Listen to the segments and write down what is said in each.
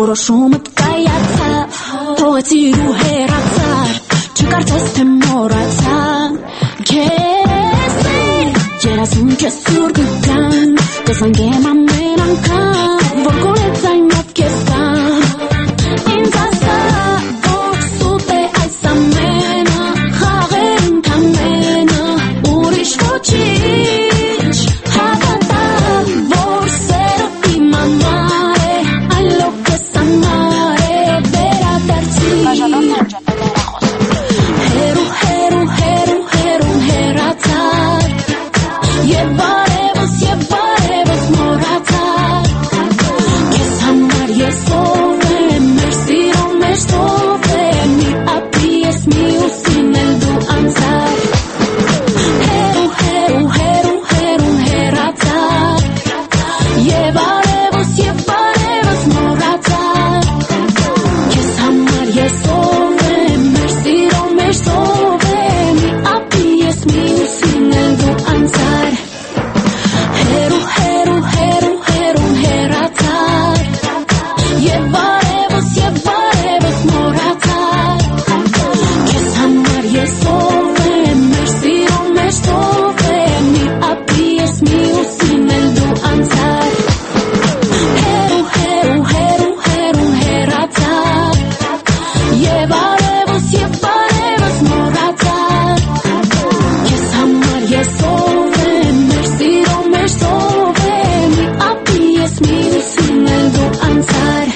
որոշումդ կայացավ, թողեցիր ու հեռացար, չկարծես թե մոռացա քեզ երազում քեզ սուր գտան, կզանգեմ ամեն անգամ, որ կորեց այնով քեզ տան, ինձ ասա, որ սուտ է այս ամենը, խաղեր ընդամենը, ուրիշ ոչինչ հավատա, որ սերը իմ համար է, այլոք քեզ համար է, վերադարձի հերու հեռացար Եվ բարևս մոռացար Քեզ համար ես ով եմ, մեր սիրո մեջ ով եմ Մի ապրի ես մի ուսին էլ դու անցար Հերու հեռացար Եվ բարևս մոռացար Քեզ համար ես ով եմ, մեր սիրո մեջ ով եմ Մի ապրի ես մի ուսին էլ դու անցար Հերու հեռացար Եվ բարևս մոռացար Քեզ համար ես ով եմ, մեր սիրո մեջ ով եմ Մի ապրի ես մի ուսին էլ դու անցար Հերու հեռացար Եվ բարևս մոռացար Քեզ համար ես ով եմ, մեր սիրո մեջ ով եմ Մի ապրի ես մի ուսին էլ դու անցար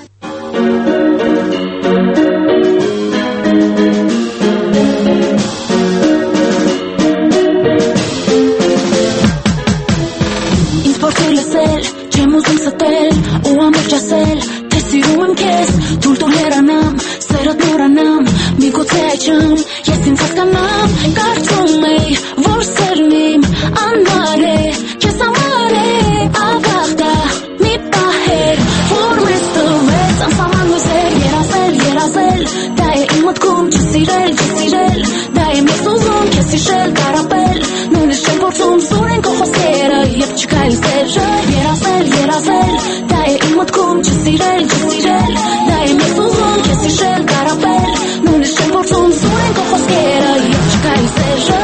Ինձ փորձել լսել, չեմ ուզում ստել ու ամբողջ ասել, թե սիրում եմ քեզ, թույլ տուր հեռանամ, սերդ մոռանամ, միգուցե այժմ ես ինձ հասկանամ, կարծում էի, որ սերն իմ անմար է, քեզ համար է, ավաղտա, մի պահեր, որ մեզ տվեց, անսահման լույսեր, երազել, դա է իմ մտքում, չսիրել, դա եմ ես ուզում, քեզ հիշել, տարապել, նույնիսկ չեմ փորձում, սուրեն քո խոսքերը, և չկա իմ սերը, երազել, դա է իմ մտքում, չսիրել, դա եմ ես ուզում, քեզ հիշել, տարապել, նույնիսկ չեմ փորձում, սուրեն քո խոսքերը, և չկա իմ սերը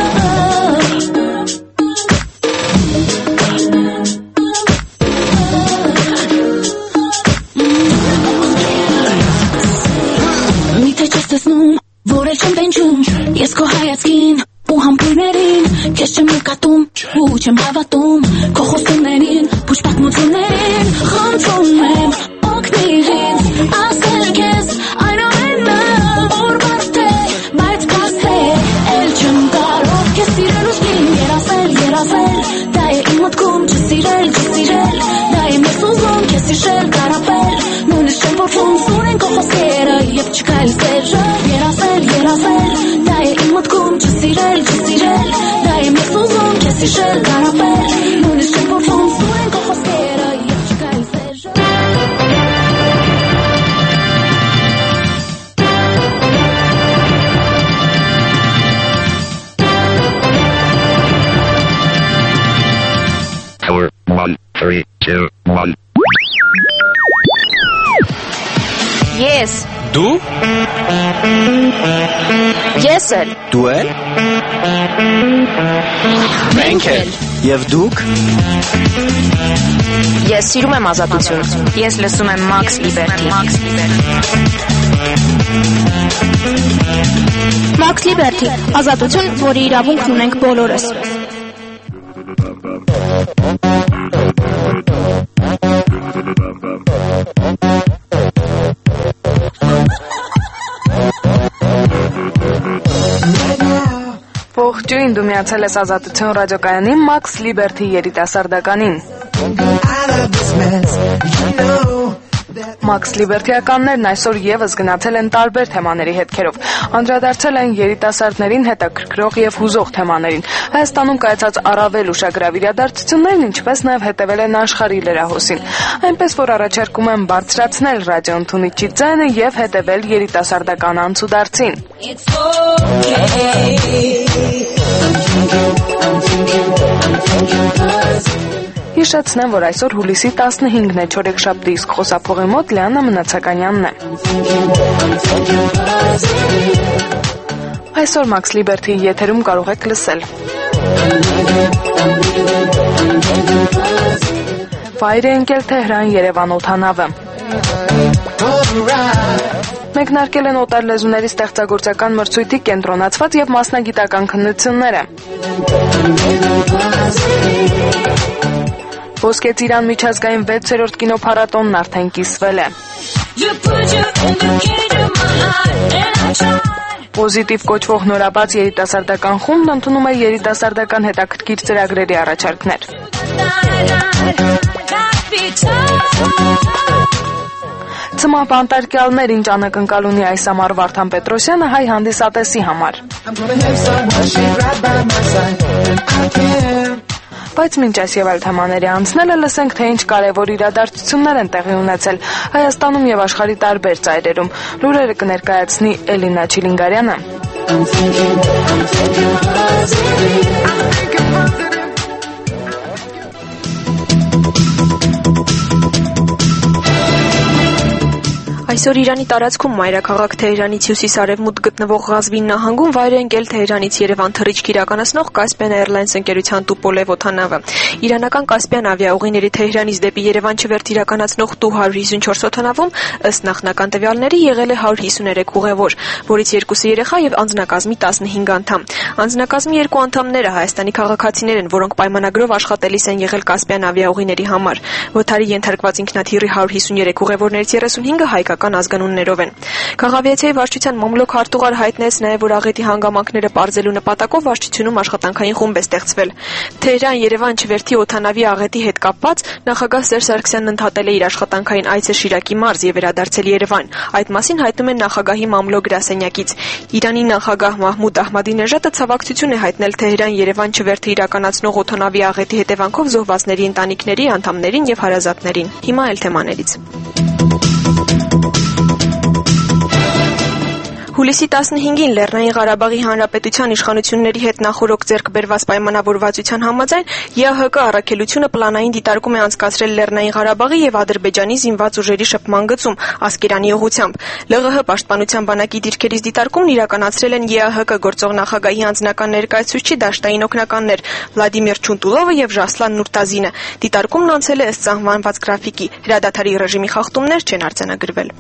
Միթե չես տեսնում, որ էլ չեմ պենջում Ես քո հայացքին ու համբույրներին Քեզ չեմ նկատում ու չեմ հավատում Քո խոստումներին, փուչ պատմություններին Խնդրում եմ օգնիր ինձ ասել քեզ Այն ամենը, որ բարդ է, բայց փաստ է Էլ չեմ կարող քեզ սիրել ուժգին Երազել, դա է իմ մտքում Չսիրել, դա եմ ես ուզում Քեզ հիշել, տարապել Նույնիսկ չեմ փորձում սուրեն քո խոսքերը Եվ չկա իմ սերը Երազել, դա է իմ մտքում Չսիրել, դա եմ ես ուզում Քեզ հիշել, տարապել Նույնիսկ չեմ փորձում սուրեն քո խոսքերը Եվ չկա իմ սերը Four, 1, 3, 2, 1 Ես Դու Ես էլ Դու էլ Մենք էլ Եվ դուք Ես սիրում եմ ազատություն Ես լսում եմ Max Liberty Max Liberty Ազատություն, որի իրավունքն ունենք բոլորս Ողջույն, դու միացել ես Ազատություն ռադիոկայանին Max Liberty երիտասարդականին Max Liberty-ականներն այսօր եւս գնացել են տարբեր թեմաների հետքերով անդրադարձել են երիտասարդներին հետաքրքրող եւ հուզող թեմաներին Հայաստանում կայացած առավել ուշագրավ իրադարձություններին ինչպես նաեւ հետեւել են աշխարհի լրահոսին այնպես որ առաջարկում եմ բարձրացնել ռադիոընդունիչի ձայնը եւ հետեւել երիտասարդական անցուդարձին Հիշեցնեմ, որ այսօր հուլիսի 15-ն է, չորեքշաբթի, իսկ խոսափողի մոտ Լիաննա Մնացականյանն է։ Այսօր Max Liberty-ի եթերում կարող եք լսել Վայր է ընկել Թեհրան-Երևան օդանավը։ Մեկնարկել են օտարլեզուների ստեղծագործական մրցույթի կենտրոնացված եւ մասնագիտական քննությունները։ Ոսկե ծիրան միջազգային 6-րդ կինոփառատոնն արդեն կիսվել է։ Պոզիտիվ կոչվող նորաբաց երիտասարդական խումբն ընդունում է երիտասարդական հետաքրքիր ծրագրերի առաջարկներ։ Ցմահ բանտարկյալներ ինչ անակնկալ ունի այս ամառ Վարդան Պետրոսյանը հայ հանդիսատեսի համար։ Բայց մինչ այս եւ այլ թեմաների անցնելը լսենք, թե ինչ կարևոր իրադարձություններ են տեղի ունեցել Հայաստանում եւ աշխարհի տարբեր ծայրերում։ Լուրերը կներկայացնի Էլինա Չիլինգարյանը։ Այսօր Իրանի տարածքում մայրաքաղաք Թեհրանից հյուսիս-արևմուտք գտնվող Ղազվին նահանգում վայր է ընկել Թեհրանից Երևան թռիչք իրականացնող Caspian Airlines ընկերության Tupolev օդանավը։ Իրանական Caspian ավիաուղիների Թեհրանից դեպի Երևան չվերթ իրականացնող Tu-154 օդանավում ըստ նախնական տվյալների եղել է 153 ուղևոր, որից 2 երեխա եւ անձնակազմի 15 անդամ։ Անձնակազմի 2 անդամները Հայաստանի քաղաքացիներ են, որոնք պայմանագրով աշխատելիս են եղել Caspian ավիաուղիների համար։ Վթարի ենթարկված ինքնաթիռի 153 ուղևորներից 35-ը հայկական ազգանուններով են։ Քաղաքավիացիայի վարչության մամլոք հարտուղար հայտնեց նաև, որ աղետի հանգամանքները պարզելու նպատակով վարչությունում աշխատանքային խումբ է ստեղծվել։ Թեհրան-Երևան չվերթի օդանավի աղետի հետ կապված նախագահ Սերժ Սարգսյանն ընդհատել է իր աշխատանքային այցը Շիրակի մարզ եւ վերադարձել Երևան։ Այդ մասին հայտնում են նախագահի մամլոք գրասենյակից։ Իրանի նախագահ Մահմուդ Ահմադինեժադը ցավակցություն է հայտնել Թեհրան-Երևան չվերթը իրականացնող օդանավի աղետի հետևանքով զոհվածների ընտանիքների անդամներին եւ հարազատներին։ Հիմա էլ թեմաներից։ Հուլիսի 15-ին Լեռնային Ղարաբաղի Հանրապետության իշխանությունների հետ նախորոք ձեռք բերված պայմանավորվածության համաձայն ԵԱՀԿ առաքելությունը պլանային դիտարկում է անցկացրել Լեռնային Ղարաբաղի եւ Ադրբեջանի զինված ուժերի շփման գծում Ասկերանի ուղղությամբ։ ԼՂՀ պաշտպանության բանակի դիրքերից դիտարկումն իրականացրել են ԵԱՀԿ գործող նախագահի անձնական ներկայացուցիչ դաշտային օգնականներ Վլադիմիր Չունտուլովը եւ Ժասլան Նուրտազինը։ Դիտարկումն անցել է ըստ սահմանված գրաֆիկի։ Հրադադարի ռեժիմի խախտումներ չեն արձանագրվել։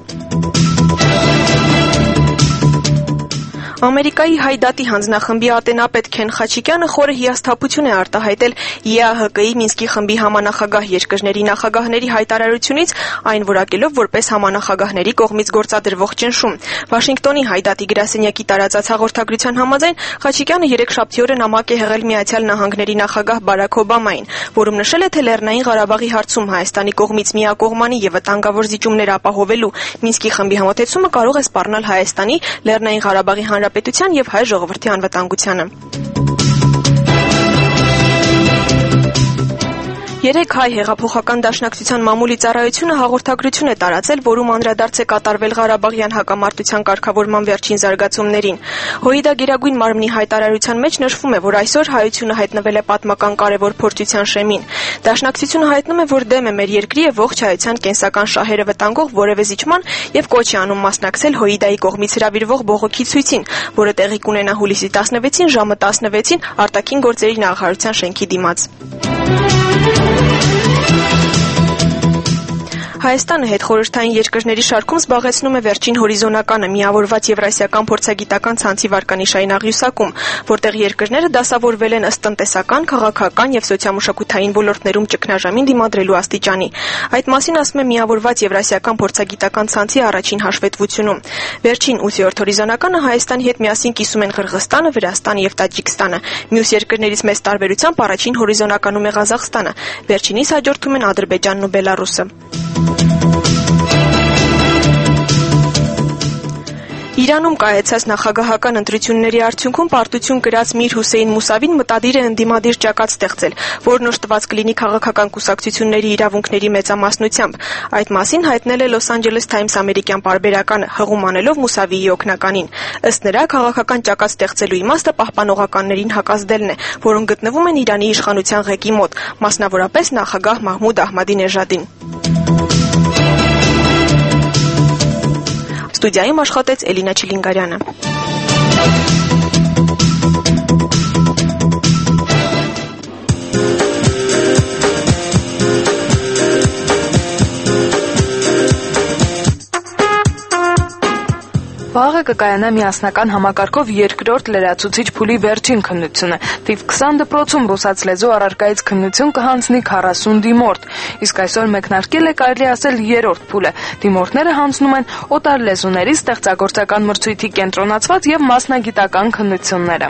Ամերիկայի Հայդատի հանձնախմբի ատենապետ Քեն Խաչիկյանը խորը հիասթափություն է արտահայտել ԵԱՀԿ-ի Մինսկի խմբի համանախագահ երկրների նախագահների հայտարարությունից, այն որակելով որպես համանախագահների կողմից գործադրվող ճնշում։ Վաշինգտոնի Հայդատի գրասենյակի տարածած հաղորդագրության համաձայն Խաչիկյանը երեքշաբթի օրը նամակ է հղել Միացյալ Նահանգների նախագահ Բարաք Օբամային, որում նշել է, թե Լեռնային Ղարաբաղի հարցում Հայաստանի կողմից միակողմանի եւ վտանգավոր զիջումներ ապահովելու Մինսկի խմբի համոթեցումը կարող է սպառնալ Հայաստանի, Լեռնային Ղարաբաղի Հանրապետության եւ հայ ժողովրդի անվտանգությանը։ 3 հայ հեղափոխական դաշնակցության մամուլի ծառայությունը հաղորդագրություն է տարածել, որում անդրադարձ է կատարվել Ղարաբաղյան հակամարտության կարգավորման վերջին զարգացումներին։ ՀՅԴ Գերագույն մարմնի հայտարարության մեջ նշվում է, որ այսօր հայությունը հայտնվել է պատմական կարևոր փորձության շեմին։ Դաշնակցությունը հայտնում է, որ դեմ է մեր երկրի եւ ողջ հայության կենսական շահերը վտանգող որևէ զիջման եւ կոչ է անում մասնակցել ՀՅԴ-ի կողմից հրավիրվող բողոքի ցույցին, որը տեղի կունենա հուլիսի 16-ին ժամը 16-ին արտաքին գործերի նախարարության շենքի դիմաց։ Հայաստանը հետխորհրդային երկրների շարքում զբաղեցնում է վերջին հորիզոնականը միավորված Եվրասիական փորձագիտական ցանցի վարկանիշային աղյուսակում, որտեղ երկրները դասավորվել են ըստ տնտեսական, քաղաքական եւ սոցիալ-մշակութային ոլորտներում ճգնաժամին դիմադրելու աստիճանի։ Այդ մասին ասում է միավորված Եվրասիական փորձագիտական ցանցի առաջին հաշվետվությունում։ Վերջին 8-րդ հորիզոնականը Հայաստանի հետ միասին կիսում են Ղրղստանը, Վրաստանը եւ Տաջիկստանը։ Մյուս երկրներից մեծ տարբերությամբ առաջին հորիզոնականում է Ղազախստանը, վերջինից հաջորդում են Ադրբեջանն ու Բելարուսը։ Իրանում կայացած նախագահական ընտրությունների արդյունքում պարտություն կրած Միր Հուսեյն Մուսավին մտադիր է ընդդիմադիր ճակատ ստեղծել, որն օժտված կլինի քաղաքական կուսակցությունների իրավունքների մեծամասնությամբ։ Այդ մասին հայտնել է Los Angeles Times ամերիկյան պարբերականը, հղում անելով Մուսավիի օգնականին։ Ըստ նրա, քաղաքական ճակատ ստեղծելու իմաստը պահպանողականներին հակազդելն է, որոնք գտնվում են Իրանի իշխանության ղեկի մոտ, մասնավորապես նախագահ Մահմուդ Ահմադինեժադին։ Ստուդիայում աշխատեց Էլինա Չիլինգարյանը։ Վաղը կկայանա միասնական համակարգով երկրորդ լրացուցիչ փուլի վերջին քննությունը։ Թիվ 20 դպրոցում ռուսաց լեզու առարկայից քննություն կհանձնի 40 դիմորդ։ Իսկ այսօր մեկնարկել է, կարելի ասել, երրորդ փուլը։ Դիմորդները հանձնում են օտար լեզուների ստեղծագործական մրցույթի կենտրոնացված եւ մասնագիտական քննությունները։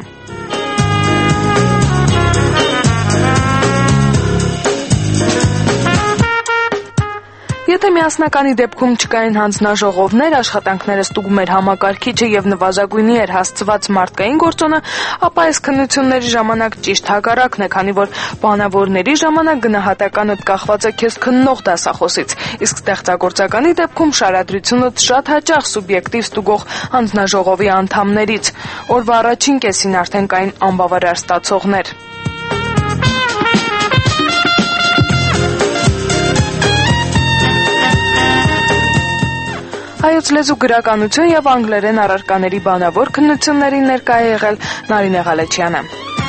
Եթե միասնականի դեպքում չկային հանձնաժողովներ, աշխատանքները ստուգում էր համակարգիչը եւ նվազագույնի էր հասցված մարդկային գործոնը, ապա այս քննությունների ժամանակ ճիշտ հակառակն է, քանի որ բանավորների ժամանակ գնահատականդ կախված է քեզ քննող դասախոսից, իսկ ստեղծագործականի դեպքում շարադրությունդ շատ հաճախ սուբյեկտիվ ստուգող հանձնաժողովի անդամներից։ Օրվա առաջին կեսին արդեն կային անբավարար ստացողներ։ Հայոց լեզու գրականություն եւ անգլերեն առարկաների բանավոր քննություններին ներկա է եղել Նարինե Ղալեչյանը։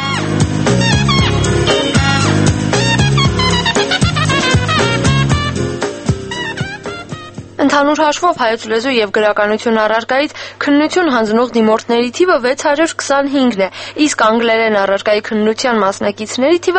Ընդհանուր հաշվով հայոց լեզու եւ գրականություն առարկայից քննություն հանձնող դիմորդների թիվը 625-ն է, իսկ անգլերեն առարկայի քննության մասնակիցների թիվը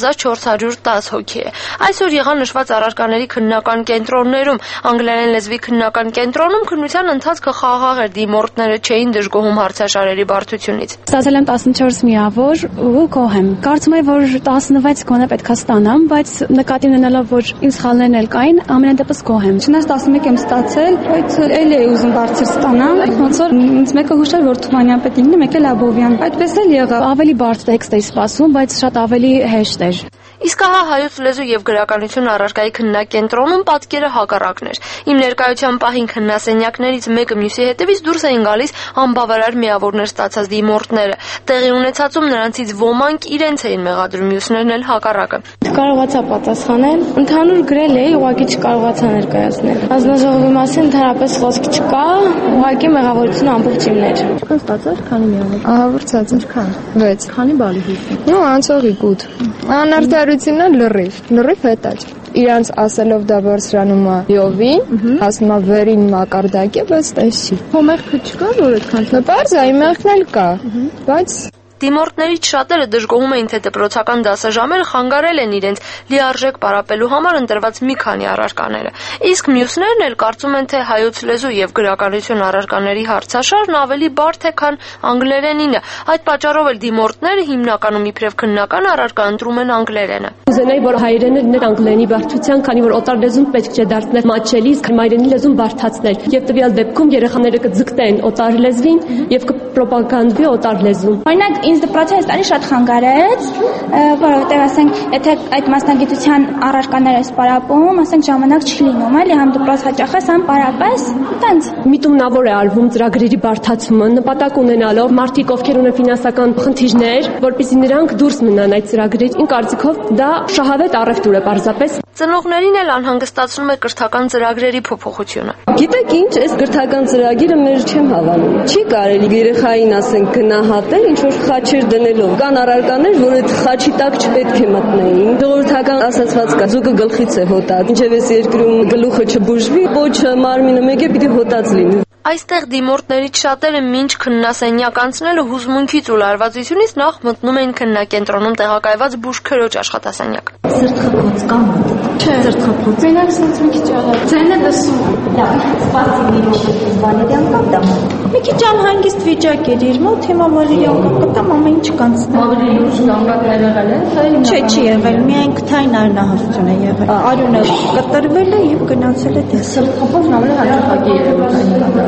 1410 հոգի է։ Այսօր եղան նշված առարկաների քննական կենտրոններում, անգլերեն լեզվի քննական կենտրոնում քննության ընթացքը խաղաղ էր, դիմորդները չէին դժգոհում հարցաշարերի բարդությունից։ Ստացել եմ 14 միավոր ու գոհ եմ։ Կարծում եմ, որ 16 գոնե պետքա ստանամ, բայց նկատի ունենալով, որ իմ սխալներն էլ կային, ամենայն դեպս գոհ եմ։ Չնայած 11 եմ ստացել, բայց էլ էի ուզում բարձր ստանալ։ Ոնց որ ինձ մեկը հուշել, որ Թումանյան պետք է մեկը Լաբովյան։ Այդպես էլ եղավ։ Ավելի բարձր տեքստ էի սպասում, բայց շատ ավելի հեշտ էր։ Իսկ ահա հայոց լեզու եւ գրականություն առարկայի քննակենտրոնում պատկերը հակառակն էր։ Իմ ներկայության պահին քննասենյակներից մեկը մյուսի հետևից դուրս էին գալիս անբավարար միավորներ ստացած դիմորդները։ Տեղի ունեցածում նրանցից ոմանք իրենց էին մեղադրում, մյուսներն էլ հակառակը։ Կարողացա պատասխանել։ Ընդհանուր գրել էի, ուղղակի չկարողացա ներկայացնել։ Հանձնաժողովի մասին ընդհանրապես խոսք չկա, ուղղակի մեղավորությունը ամբողջ իմն էր։ Ինչքան ստացար, քանի միավոր։ Ահա վրցած ինչքան։ 6։ Քանի բալի հիշում։ Ну, անցողի 8։ Անարդարությունը լրիվ հետաճ։ Իրանց ասելով դա բարձրանում է յովին, ասում է վերին մակարդակի, բայց տեսի։ Հո մեղքը չկա, որ այդքան։ Բարձ այ մեղքն էլ կա, բայց Դիմորդներից շատերը դժգոհում էին, թե դպրոցական դասաժամերը խանգարել են իրենց լիարժեք պարապելու համար ընտրված մի քանի առարկաները։ Իսկ մյուսներն էլ կարծում են, թե հայոց լեզու եւ գրականություն առարկաների հարցաշարն ավելի բարդ է, քան անգլերենինը։ Այդ պատճառով էլ դիմորդները հիմնականում իբրև քննական առարկա ընտրում են անգլերենը։ Ուզենայի, որ հայերենը դներ անգլերենի բարդության, քանի որ օտար լեզուն պետք չէ դարձնել մատչելի, իսկ հայերենի լեզուն բարդացնել։ Եվ տվյալ դեպքում երեխաները կձգտեն օտար լեզվին եւ կպրոպագանդվի օտար լեզուն։ Օրինակ ինձ դպրոցը այստանի շատ խանգարեց, որովհետև ասենք, եթե այդ մասնագիտության առարկաները սպարապում, ասենք ժամանակ չի լինում, էլի համ դպրոց հաճախ ես, համ պարապես, տենց։ Միտումնավոր է արվում ծրագրերի բարդացումը, նպատակ ունենալով մարդիկ, ովքեր ունեն ֆինանսական խնդիրներ, որպեսզի նրանք դուրս մնան այդ ծրագրից։ Իմ կարծիքով դա շահավետ առևտուր է պարզապես։ Ծնողներին էլ անհանգստացնում է կրթական ծրագրերի փոփոխությունը։ Գիտեք ինչ, այս կրթական ծրագիրը մեր չեմ հավանում։ Չի կարելի երեխային ասենք գնահատել ինչ որ խաչեր դնելով։ Կան առարկաներ, որ այդ խաչի տակ չպետք է մտնեին։ Ժողովրդական ասացված կա, զուգը գլխից է հոտած։ Ինչև էս երկրում գլուխը չբուժվի, ոչ մարմինը մեկ է պիտի հոտած լինի։ Այստեղ դիմորդներից շատերը մինչ քննասենյակ անցնելը հուզմունքից ու լարվածությունից նախ մտնում էին քննակենտրոնում տեղակայված բուժքերոջ աշխատասենյակ։ Սրտխփոց կա՞մ։ Չէ, սրտխփոց։ Մենակ սենց մի քիչ աղա։ Ձենը դսում։ Լավ, սպասի մի քիչ Վալերիան կապտամ։ Մի քիչ անհանգիստ վիճակ էր իր մոտ, հիմա Վալերիան կապտամ, ամեն ինչ կանցնի։ Ավելի լուրջ կանգնել եղել է, թե չէ, չի եղել, միայն քթային արնահավություն է եղել։ Արյունը կտրվել է եւ գնացել է դես։ Սրտխփոցն ավելի հաջողակի երևույթ է։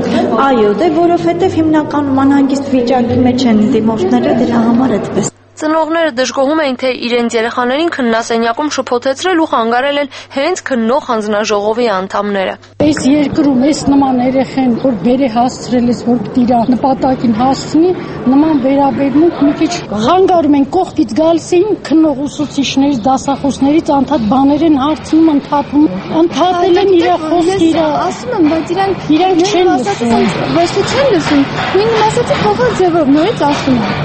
Այո, դե որովհետև հիմնականում անհանգիստ վիճակի մեջ են դիմորդները, դրա համար այդպես։ Ծնողները դժգոհում էին, թե իրենց երեխաներին քննասենյակում շփոթեցրել ու խանգարել են հենց քննող հանձնաժողովի անդամները։ Այս երկրում այս նման երեխեն, որ բերի հասցրել ես, որ դիրա նպատակին հասցնի, նման վերաբերմունք մի քիչ խանգարում են, կողքից գալիս էին քննող ուսուցիչներից, դասախոսներից անդադ բաներ են հարցնում, ընդհատել են իր խոսքը, ասում եմ, բայց իրանք չեն լսում, ոչ թե չեն լսում, նույն ասացի փոխած ձևով նորից ասում են։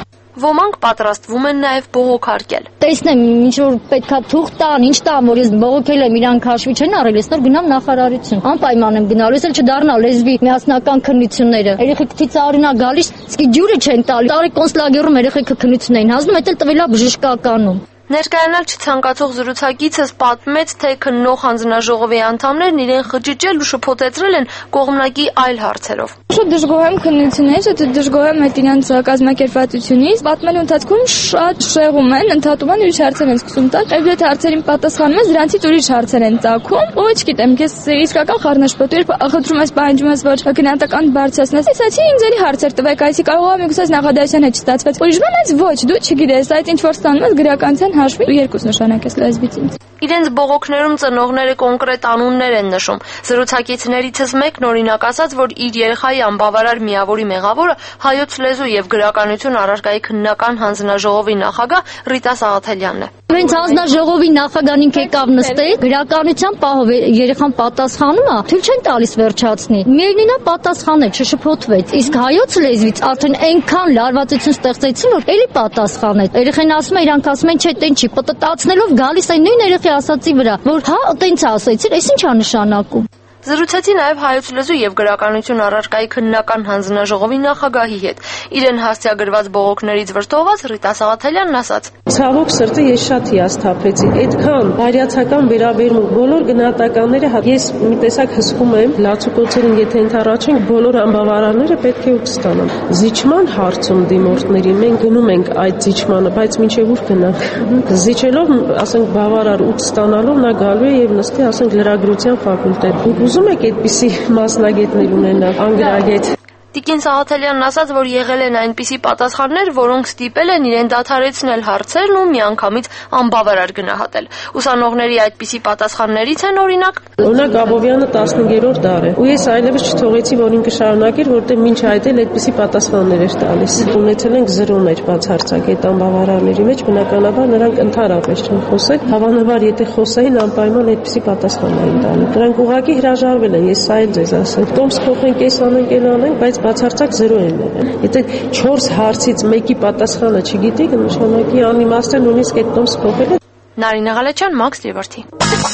Ոմանք պատրաստվում են նաև բողոքարկել։ Տեսնեմ, ինչ որ պետքա թուղթ տան, ինչ տան, որ ես բողոքել եմ, իրանք հաշվի չեն առել, ես նոր գնամ նախարարություն։ Անպայման եմ գնալու, ես էլ չդառնա լեզվի միասնական քննությունները։ Երեխեք ցիծարինա գալիս, սկի ջուրը չեն տալի։ Տարի կոնսլագերում երեխեքը քննություն էին հանձնում, դա էլ տվելա բժշկականում։ Ներկայանալ չցանկացող զրուցակիցս պատմեց, թե քննող հանձնաժողովի անդամներն իրեն խճճել ու շփոթեցրել են կողմնակի այլ հարցերով։ Շատ դժգոհ եմ քննությունից, դժգոհ եմ այդ իրանց կազմակերպվածությունից։ Պատմելու ընթացքում շատ շեղում են, ընդհատում են, ուրիշ հարցեր են սկսում տալ։ Եվ եթե հարցերին պատասխանում ես, դրանցից ուրիշ հարցեր են ծագում։ Ու չգիտեմ, ես իսկական խառնաշփոթ երբ ախտրում ես պահանջում ես, որ գնահատական բարձրացնես, ասացի ինձ էլի հարցեր տվեք, այսի կարող եմ միգուցե նախադասության հետ չստացվեց։ Ուրիշ բան այս ոչ, դու չգիտես, այդ ինչ որ ստանում ես գրականության հաշվի ու երկուս նշանակես լեզվից ինձ։ Իրենց բողոքներում ծնողները կոնկրետ անուններ են նշում։ Զրուցակիցներիցս մեկն օրինակ ասաց, որ իր երեխայի անբավարար միավորի մեղավորը հայոց լեզու եւ գրականություն առարկայի քննական հանձնաժողովի նախագահ Ռիտա Սաղաթելյանն է։ Մենք հանձնաժողովի նախագահին եկավ նստել, գրականության պահով երեխան պատասխանում է, թույլ չեն տալիս վերջացնի։ Միևնույնն է պատասխանել, չշփոթվեց։ Իսկ հայոց լեզվից արդեն այնքան լարվածություն ստեղծեցին, որ էլի պատասխանեց։ Երեխան ասում է, իրանք ասում են, չէ, տենչի, պտտացնելով գալիս են նույն երեխի ասացի վրա, որ հա, տենց ասեցիր, այս ի՞նչ է նշանակում։ Զրուցեցի նաև հայոց լեզու եւ գրականություն առարկայի քննական հանձնաժողովի նախագահի հետ։ Իրեն հասցեագրված բողոքներից վրդովված Ռիտա Սաղաթելյանն ասաց. Ցավոք սրտի ես շատ հիասթափեցի։ Այդքան բարյացակամ վերաբերմունք բոլոր գնահատականները ես մի տեսակ հսկում եմ, լացուկոցերին եթե ընդառաջենք, բոլոր անբավարարները պետք է ուտ ստանան։ Զիջման հարցում դիմորդների մենք գնում ենք այդ զիջմանը, բայց մինչև ուր գնանք։ Զիջելով, ասենք բավարար ուտ ստանալով նա գալու է եւ նստի, ասենք լրագրության ֆակուլտետ։ Ուզում եք այդպիսի մասնագետներ ունենալ, անգրագետ։ Տիկին Սաղաթելյանն ասաց, որ եղել են այնպիսի պատասխաններ, որոնք ստիպել են իրեն դադարեցնել հարցերն ու միանգամից անբավարար գնահատել։ Ուսանողների այդպիսի պատասխաններից են օրինակ. Օրինակ Աբովյանը 15-րդ դար է, ու ես այլևս չթողեցի, որ ինքը շարունակեր, որտեղ մինչ այդ էլ այդպիսի պատասխաններ էր տալիս։ Ունեցել ենք 0-ներ բացարձակ այդ անբավարարների մեջ, բնականաբար նրանք ընդհանրապես չեն խոսել։ Հավանաբար եթե խոսեին, անպայման այդպիսի պատասխաններ էին տալու։ Նրանք ուղղակի հրաժարվել են, ես սա էլ ձեզ ասեմ։ Տոմս փոխենք, այս անենք, էլ անենք, բայց բացարձակ 0 են եղել։ Եթե 4 հարցից մեկի պատասխանը չգիտեք, նշանակի անիմաստ է նույնիսկ այդ տոմս փոխելը։ Նարինե Ղալեչյան, Max Liberty։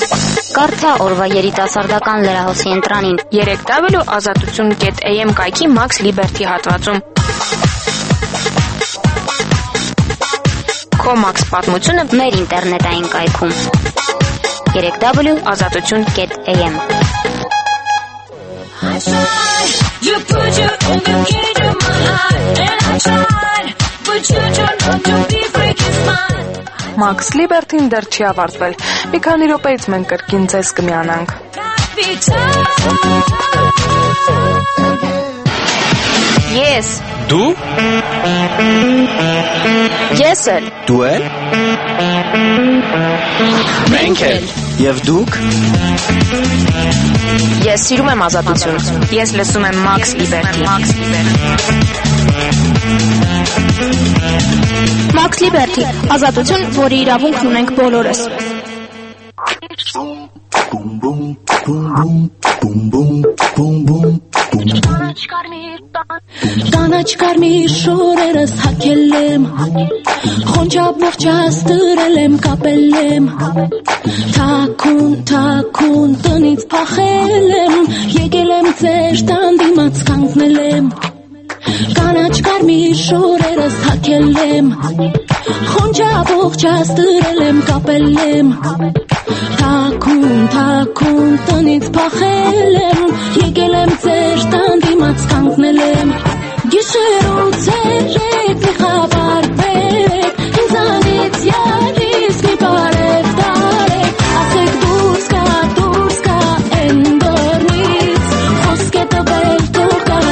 Կարդա օրվա երիտասարդական լրահոսի ընտրանին 3w.azatutun.am կայքի Max Liberty հատվածում։ Քո Max պատմությունը մեր ինտերնետային կայքում 3w.azatutun.am You put your own kid in my heart, and I tried, but you don't know to be freaking smart. Max Liberty-ն դեռ չի ավարտվել։ Մի քանի րոպեից մենք կրկին ձեզ կմիանանք։ Ես։ Դու։ Ես էլ։ Դու էլ։ Մենք էլ։ Եվ դուք։ Ես սիրում եմ ազատություն։ Ես լսում եմ Max Liberty։ Max Liberty, ազատություն, որի իրավունքն ունենք բոլորս։ Կանաչ կարմիր շորերս հագել եմ, խոնջապ ողջած դրել եմ, կապել եմ, թաքուն տնից փախել եմ, եկել եմ ձեր տան դիմաց կանգնել եմ, կանաչ կարմիր շորերս հագել եմ, խոնջապ ողջած դրել եմ, կապել եմ, թաքուն տնից փախել եմ, եկել եմ ձեր տան դիմաց կանգնել եմ, գիշերուց երեք մի խաբար բերեք, ինձանից յալիս մի բարև տարեք, ասեք դուրս կա, են դորնից, խոսք է տվել թող կա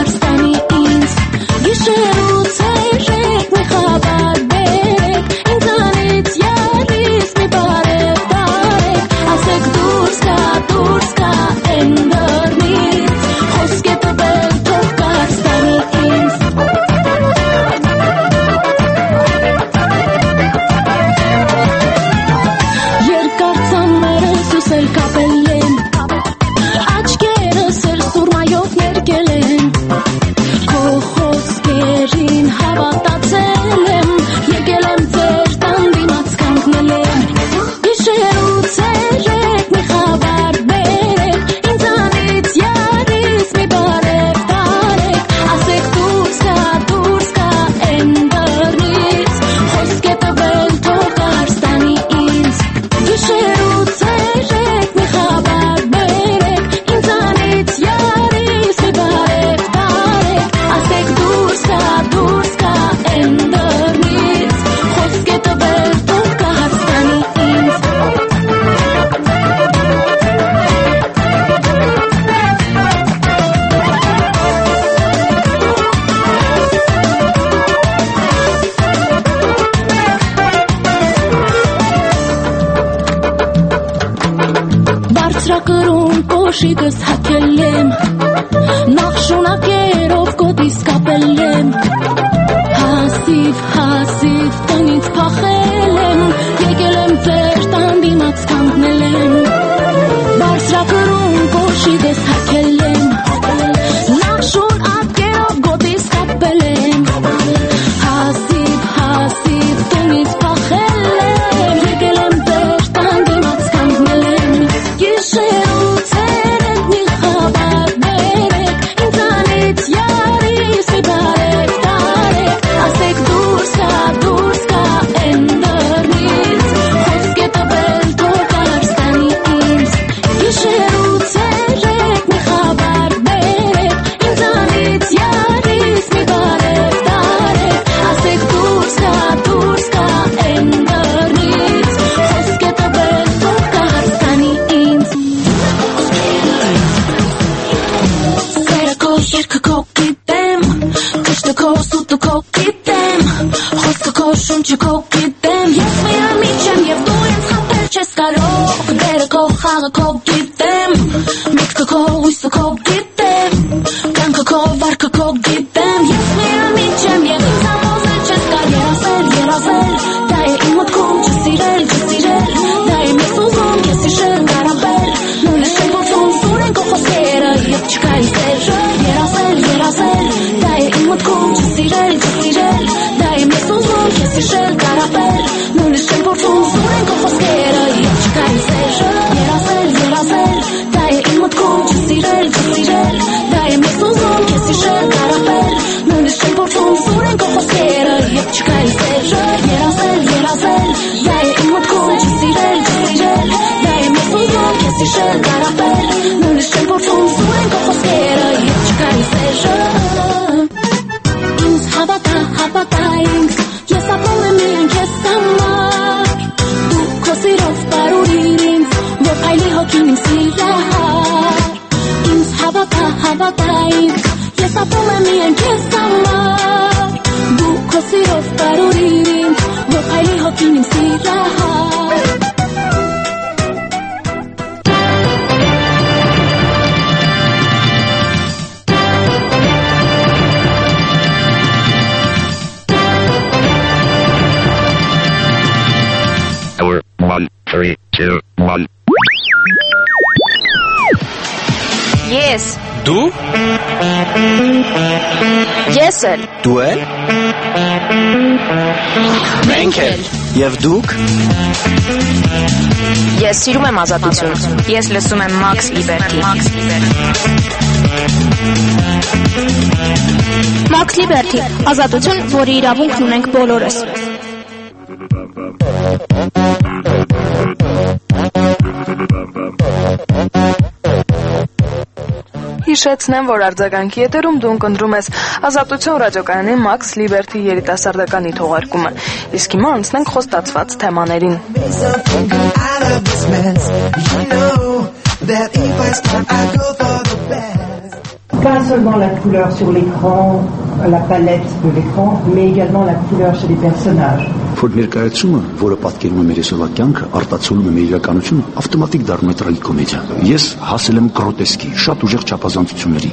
Բարձրակրուն կոշիկս հակել եմ, նախ շունակերով կոտիս կապել եմ, հասիվ տնից փախել եմ, եկել եմ վեր տան դիմաց կանգնել եմ, բարձրակրուն կոշիկս հակել եմ, նախ շունակերով կոտիս կապել եմ, հասիվ տնից փախել եմ, եկել եմ վեր տան դիմաց կանգնել եմ, Գիշերուց երեք մի խաբար բերեք, ինձանից յարիս մի բարեք տարեք, ասեք դուրս կա են դռնից, խոսք է տվել թող կարստանի ինձ, Գիշերուց երեք մի խաբար բերեք, ինձանից յարիս մի բարեք տարեք, ասեք դուրս կա են դռնից, խոսք է տվել թող կարստանի ինձ, Երկը քո գիտեմ, կշտը քո սուտը քո գիտեմ, խոսքը քո շունչը քո գիտեմ, ես միամիջ եմ և դու ինձ խաբել չես կարող, դերը քո խաղը քո գիտեմ, միտքը քո հույսը քո գիտեմ, կյանքը քո վարքը քո գիտեմ, ես միամիջ եմ և ինձ համոզել չես կար երազել, դա է իմ մտքում չսիրել, դա է մեզ ուզում ես իշել կարապել, նույնը շեն գործում սուր են քո խոսքերը և չկա իմ սեր, երազել, դա է իմ մտքում չսիրել, դա է մեզ ուզում ես իշել կարապել, նույնը շեն գործում սուր են քո խոսքերը և չկա իմ սեր, երազել, դա է իմ մտքում չսիրել, դա է մեզ ուզում ես իշել կարապել, նույնը շեն գործում սուր են քո խոսքերը և չկա իմ սեր, երազել, դա է իմ մտքում չսիրել, դա է մեզ ուզում ես իշել կարապել, նույնը շեն գործում սուր են քո խոսքերը և չկա իմ սեր, ինձ հավատա ինձ, ես ապրում եմ միայն քեզ համար, դու քո սիրով պարուրիր ինձ, որ փայլի հոգին իմ սիրահար, ինձ հավատա ինձ, ես ապրում եմ միայն քեզ համար, դու քո սիրով պարուրիր ինձ, որ փայլի հոգին իմ սիրահար, Hour 1, 3, 2, 1. Ես Դու Ես էլ Դու էլ Մենք էլ Եվ դուք Ես սիրում եմ ազատություն Ես լսում եմ Max Liberty Max Liberty ազատություն, որի իրավունքն ունենք բոլորս Հիշեցնեմ, որ արձագանքի եթերում դու ընկնդրում ես Ազատություն ռադիոկայանի Max Liberty երիտասարդականի թողարկումը։ Իսկ հիմա անցնենք խոստացված թեմաներին։ Pas seulement la couleur sur l'écran, la palette de l'écran, mais également la couleur chez les personnages. Որ ներկայացումը, որը պատկերում է մեր այսօրվա կյանքը, արտացոլում է մեր իրականությունը, ավտոմատիկ դառնում է տրագիկոմեդիա։ Ես հասել եմ գրոտեսկի, շատ ուժեղ չափազանցությունների։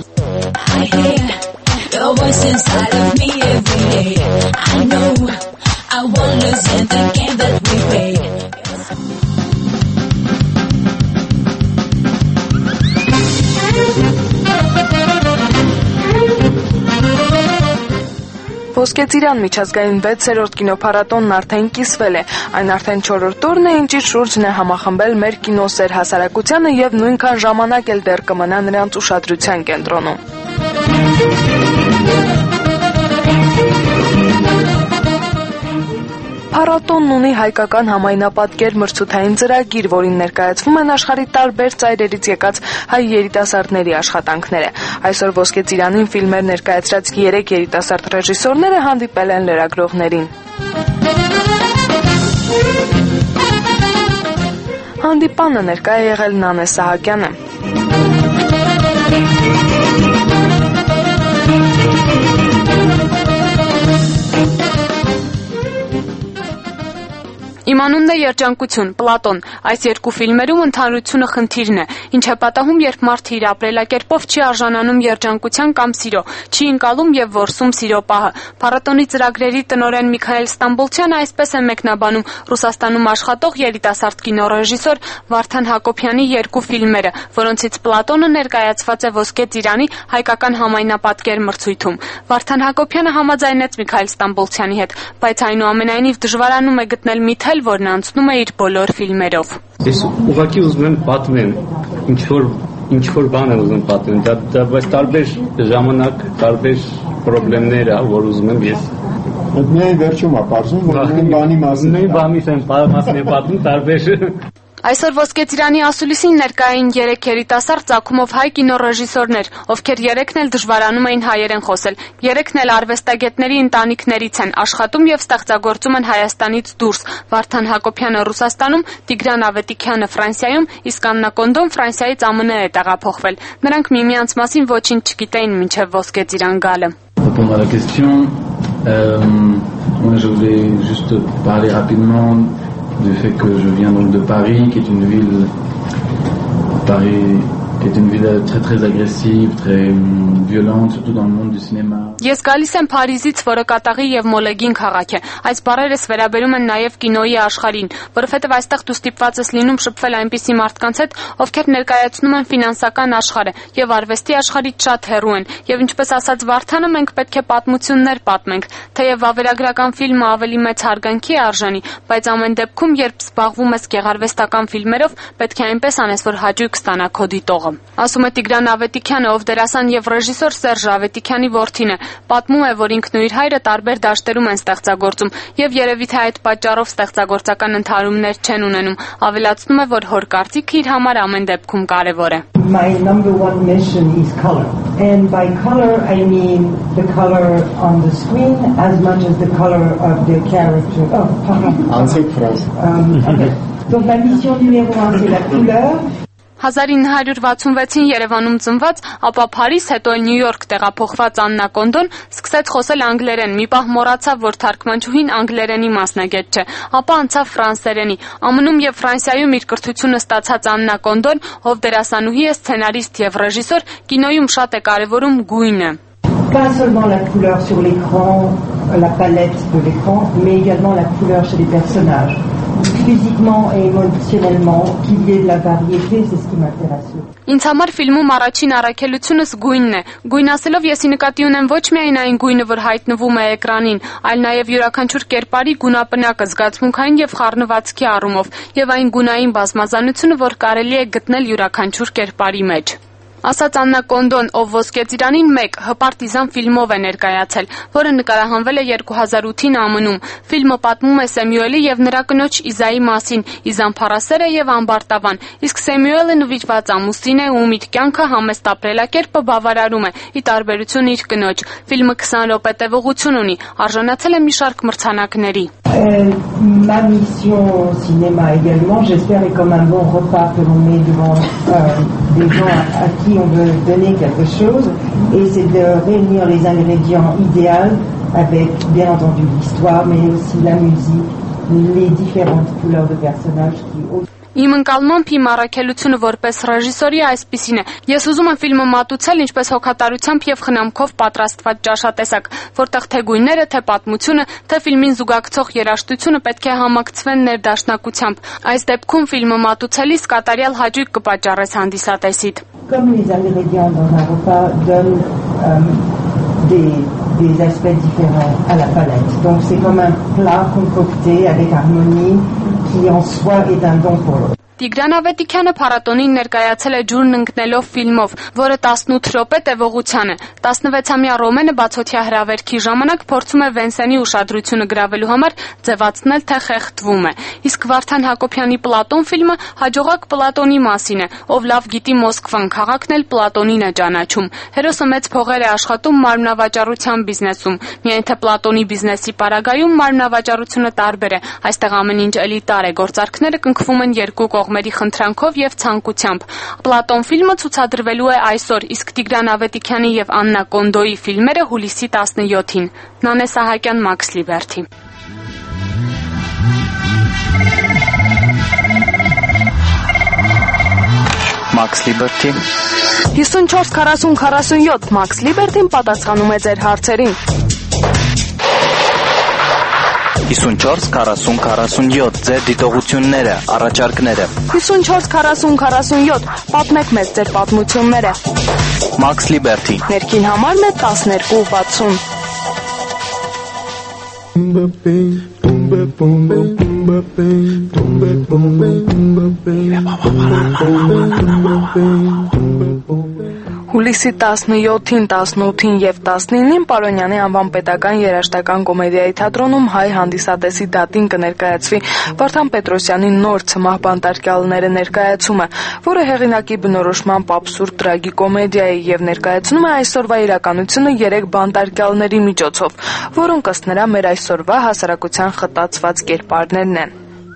Ոսկե ծիրան միջազգային 6-րդ կինոփառատոնն արդեն կիսվել է։ Այն արդեն 4-րդ օրն է, ինչի շուրջն է համախմբել մեր կինոսեր հասարակությանը եւ նույնքան ժամանակ էլ դեռ կմնա նրանց ուշադրության կենտրոնում։ Փառատոնն ունի հայկական համայնապատկեր մրցութային ծրագիր, որին ներկայացվում են աշխարհի տարբեր ծայրերից եկած հայ երիտասարդների աշխատանքները։ Այսօր Ոսկե ծիրանին ֆիլմեր ներկայացրած 3 երիտասարդ ռեժիսորները հանդիպել են լրագրողներին։ Հանդիպանը ներկա է եղել Նանե Սահակյանը։ Թեմանունն է երջանկություն, Պլատոն։ Այս երկու ֆիլմերում ընդհանրությունը խնդիրն է, ինչ է պատահում, երբ մարդը իր ապրելակերպով չի արժանանում երջանկության կամ սիրո, չի ընկալում եւ որսում սիրո պահը։ Փառատոնի ծրագրերի տնօրեն Միքայել Ստամբոլցյանը այսպես է մեկնաբանում Ռուսաստանում աշխատող երիտասարդ կինոռեժիսոր Վարդան Հակոբյանի երկու ֆիլմերը, որոնցից Պլատոնը ներկայացված է Ոսկե ծիրանի հայկական համայնապատկեր մրցույթում։ Վարդան Հակոբյանը համաձայնեց Միքայել Ստամբոլցյանի հետ, բայց այնուամենայնիվ դժվարանում է գտնել մի թել, որն անցնում է իր բոլոր ֆիլմերով։ Ես ուղղակի ուզում եմ պատմեմ, ինչ որ բան եմ ուզում պատմեմ, դա բայց տարբեր ժամանակ, տարբեր խնդիրներ, որ ուզում եմ ես։ Միայն վերջում է պատմում, որ նույն բանի մասին։ Նույն բանի մասին եմ պատմում, տարբեր։ Այսօր Ոսկե ծիրանի ասուլիսին ներկա էին 3 երիտասարդ ծագումով հայ կինոռեժիսորներ, ովքեր 3-ն էլ դժվարանում էին հայերեն խոսել։ 3-ն էլ արվեստագետների ընտանիքներից են, աշխատում եւ ստեղծագործում են Հայաստանից դուրս։ Վարդան Հակոբյանը Ռուսաստանում, Տիգրան Ավետիքյանը Ֆրանսիայում, իսկ Աննա Կոնդոն Ֆրանսիայից ԱՄՆ է տեղափոխվել։ Նրանք միմյանց մասին ոչինչ չգիտեին մինչև Ոսկե ծիրան գալը։ Répondre à la question, moi je voulais juste parler rapidement du fait que je viens donc de Paris, qui est une ville, Paris est une ville très agressive, très violente, surtout dans le monde du cinéma. Ես գալիս եմ Փարիզից, որը կատաղի եւ մոլեգին քաղաք է։ Այս բառերս վերաբերում են նաեւ կինոյի աշխարհին, որովհետեւ այստեղ դու ստիպված ես լինում շփվել այնպիսի մարդկանց հետ, ովքեր ներկայացնում են ֆինանսական աշխարհը եւ արվեստի աշխարհից շատ հեռու են։ Եվ ինչպես ասաց Վարդանը, մենք պետք է պատմություններ պատմենք, թեև վավերագրական ֆիլմը ավելի մեծ հարգանքի է արժանի, բայց ամեն դեպքում, երբ զբաղվում ես գեղարվեստական ֆիլմերով, պետք է այնպես անես, որ հաճույք ստանա քո դիտողը։ Ասում է Տիգրան Ավետիքյանը, ով դերասան եւ ռեժիսոր Սերժ Ավետիքյանի որդին է։ Պատմում է, որ ինքն ու իր հայրը տարբեր դաշտերում են ստեղծագործում եւ երևի թե այդ պատճառով ստեղծագործական ընդհարումներ չեն ունենում։ Ավելացնում է, որ հոր կարծիքը իր համար ամեն դեպքում կարեւոր է։ My number one mission is color. And by color I mean the color on the screen as much as the color of the character. Oh, pardon. Answer phrase. Okay. Donc ma mission numéro 1 c'est la couleur. 1966-ին Երևանում ծնված, ապա Փարիզ, հետո Նյու Յորք տեղափոխված Աննա Կոնդոն սկսեց խոսել անգլերեն, մի պահ մոռացավ, որ թարգմանչուհին անգլերենի մասնագետ չէ, ապա անցավ ֆրանսերենի։ ԱՄՆ-ում եւ Ֆրանսիայում իր կրթությունը ստացած Աննա Կոնդոն, ով դերասանուհի է, սցենարիստ եւ ռեժիսոր, կինոյում շատ է կարեւորում գույնը։ Pas seulement la couleur sur l'écran, la palette de l'écran, mais également la couleur chez les personnages. Physiquement et émotionnellement, qu'il y ait de la variété, c'est ce qui m'intéresse. Ինձ համար ֆիլմում առաջին առաքելությունս գույնն է։ Գույն ասելով ես նկատի ունեմ ոչ միայն այն գույնը, որ հայտնվում է էկրանին, այլ նաև յուրաքանչյուր կերպարի գունապնակը, զգացմունքային եւ խառնվածքի առումով, եւ այն գունային բազմազանությունը, որ կարելի է գտնել յուրաքանչյուր կերպարի մեջ։ Ասաց Աննա Կոնդոն, ով Ոսկե ծիրանին 1 հպարտիզան ֆիլմով է ներկայացել, որը նկարահանվել է 2008-ին ԱՄՆ-ում։ Ֆիլմը պատմում է Սեմյուելի եւ նրա կնոջ Իզայի մասին, Իզան փառասեր է եւ անբարտավան, իսկ Սեմյուելը նվիրված ամուսին է, ում իր կյանքը համեստ ապրելակերպը բավարարում է, ի տարբերություն իր կնոջ։ Ֆիլմը 20 րոպե տևողություն ունի, արժանացել է մի շարք մրցանակների։ Ma mission au cinéma également, j'espère, est comme un bon repas que l'on met devant des gens à qui on veut donner quelque chose, et c'est de réunir les ingrédients idéaux avec, bien entendu, l'histoire, mais aussi la musique, les différentes couleurs de personnages qui... Իմ ընկալմամբ իմ առաքելությունը որպես ռեժիսորի այսպիսին է։ Ես ուզում եմ ֆիլմը մատուցել ինչպես հոգատարությամբ եւ խնամքով պատրաստված ճաշատեսակ, որտեղ թե գույները, թե պատմությունը, թե ֆիլմին զուգակցող երաժշտությունը պետք է համակցվեն ներդաշնակությամբ։ Այս դեպքում ֆիլմը մատուցելիս կատարյալ հաճույք կպատճառես հանդիսատեսիդ։ Comme les ingrédients dans un repas donnent des aspects différents à la palette. Donc c'est comme un plat concocté avec harmonie qui en soi est un don pour l'autre. Տիգրան Ավետիքյանը փառատոնին ներկայացել է ջուրն ընկնելով ֆիլմով, որը 18 րոպե տևողության է։ 16-ամյա Ռոմենը բացօթյա հրավերքի ժամանակ փորձում է Վենսենի ուշադրությունը գրավելու համար ձևացնել, թե խեղդվում է։ Իսկ Վարդան Հակոբյանի Պլատոն ֆիլմը հաջողակ Պլատոնի մասին է, ով լավ գիտի Մոսկվան, քաղաքն էլ Պլատոնին է ճանաչում։ Հերոսը մեծ փողեր է աշխատում մարմնավաճառության բիզնեսում։ Միայն թե Պլատոնի բիզնեսի պարագայում մարմնավաճառությունը տարբեր է։ Այստեղ ամեն ինչ էլիտար է, գործարքները կնքվում են երկու կողմերի խնդրանքով եւ ցանկությամբ։ Պլատոն ֆիլմը ցուցադրվելու է այսօր, իսկ Տիգրան Ավետիքյանի եւ Աննա Կոնդոյի ֆիլմերը հուլիսի 17-ին։ Նանե Սահակյան, Մաքս Լիբերթի։ Max Liberty 54-40-47 Max Liberty-ն պատասխանում է ձեր հարցերին 54-40-47 ձեր դիտողությունները, առաջարկները 54-40-47 պատմեք մեզ ձեր պատմությունները Max Liberty Ներքին համարն է 12-60 Հուլիսի 17-ին, 18-ին եւ 19-ին Պարոնյանի անվան պետական երաժշտական կոմեդիայի թատրոնում հայ հանդիսատեսի դատին կներկայացվի Վարդան Պետրոսյանի նոր ցմահ բանտարկյալները ներկայացումը, որը հեղինակի բնորոշմամբ աբսուրդ տրագիկոմեդիա է եւ ներկայացնում է այսօրվա իրականությունը 3 բանտարկյալների միջոցով, որոնք ըստ նրա մեր այսօրվա հասարակության խտացված կերպարներն են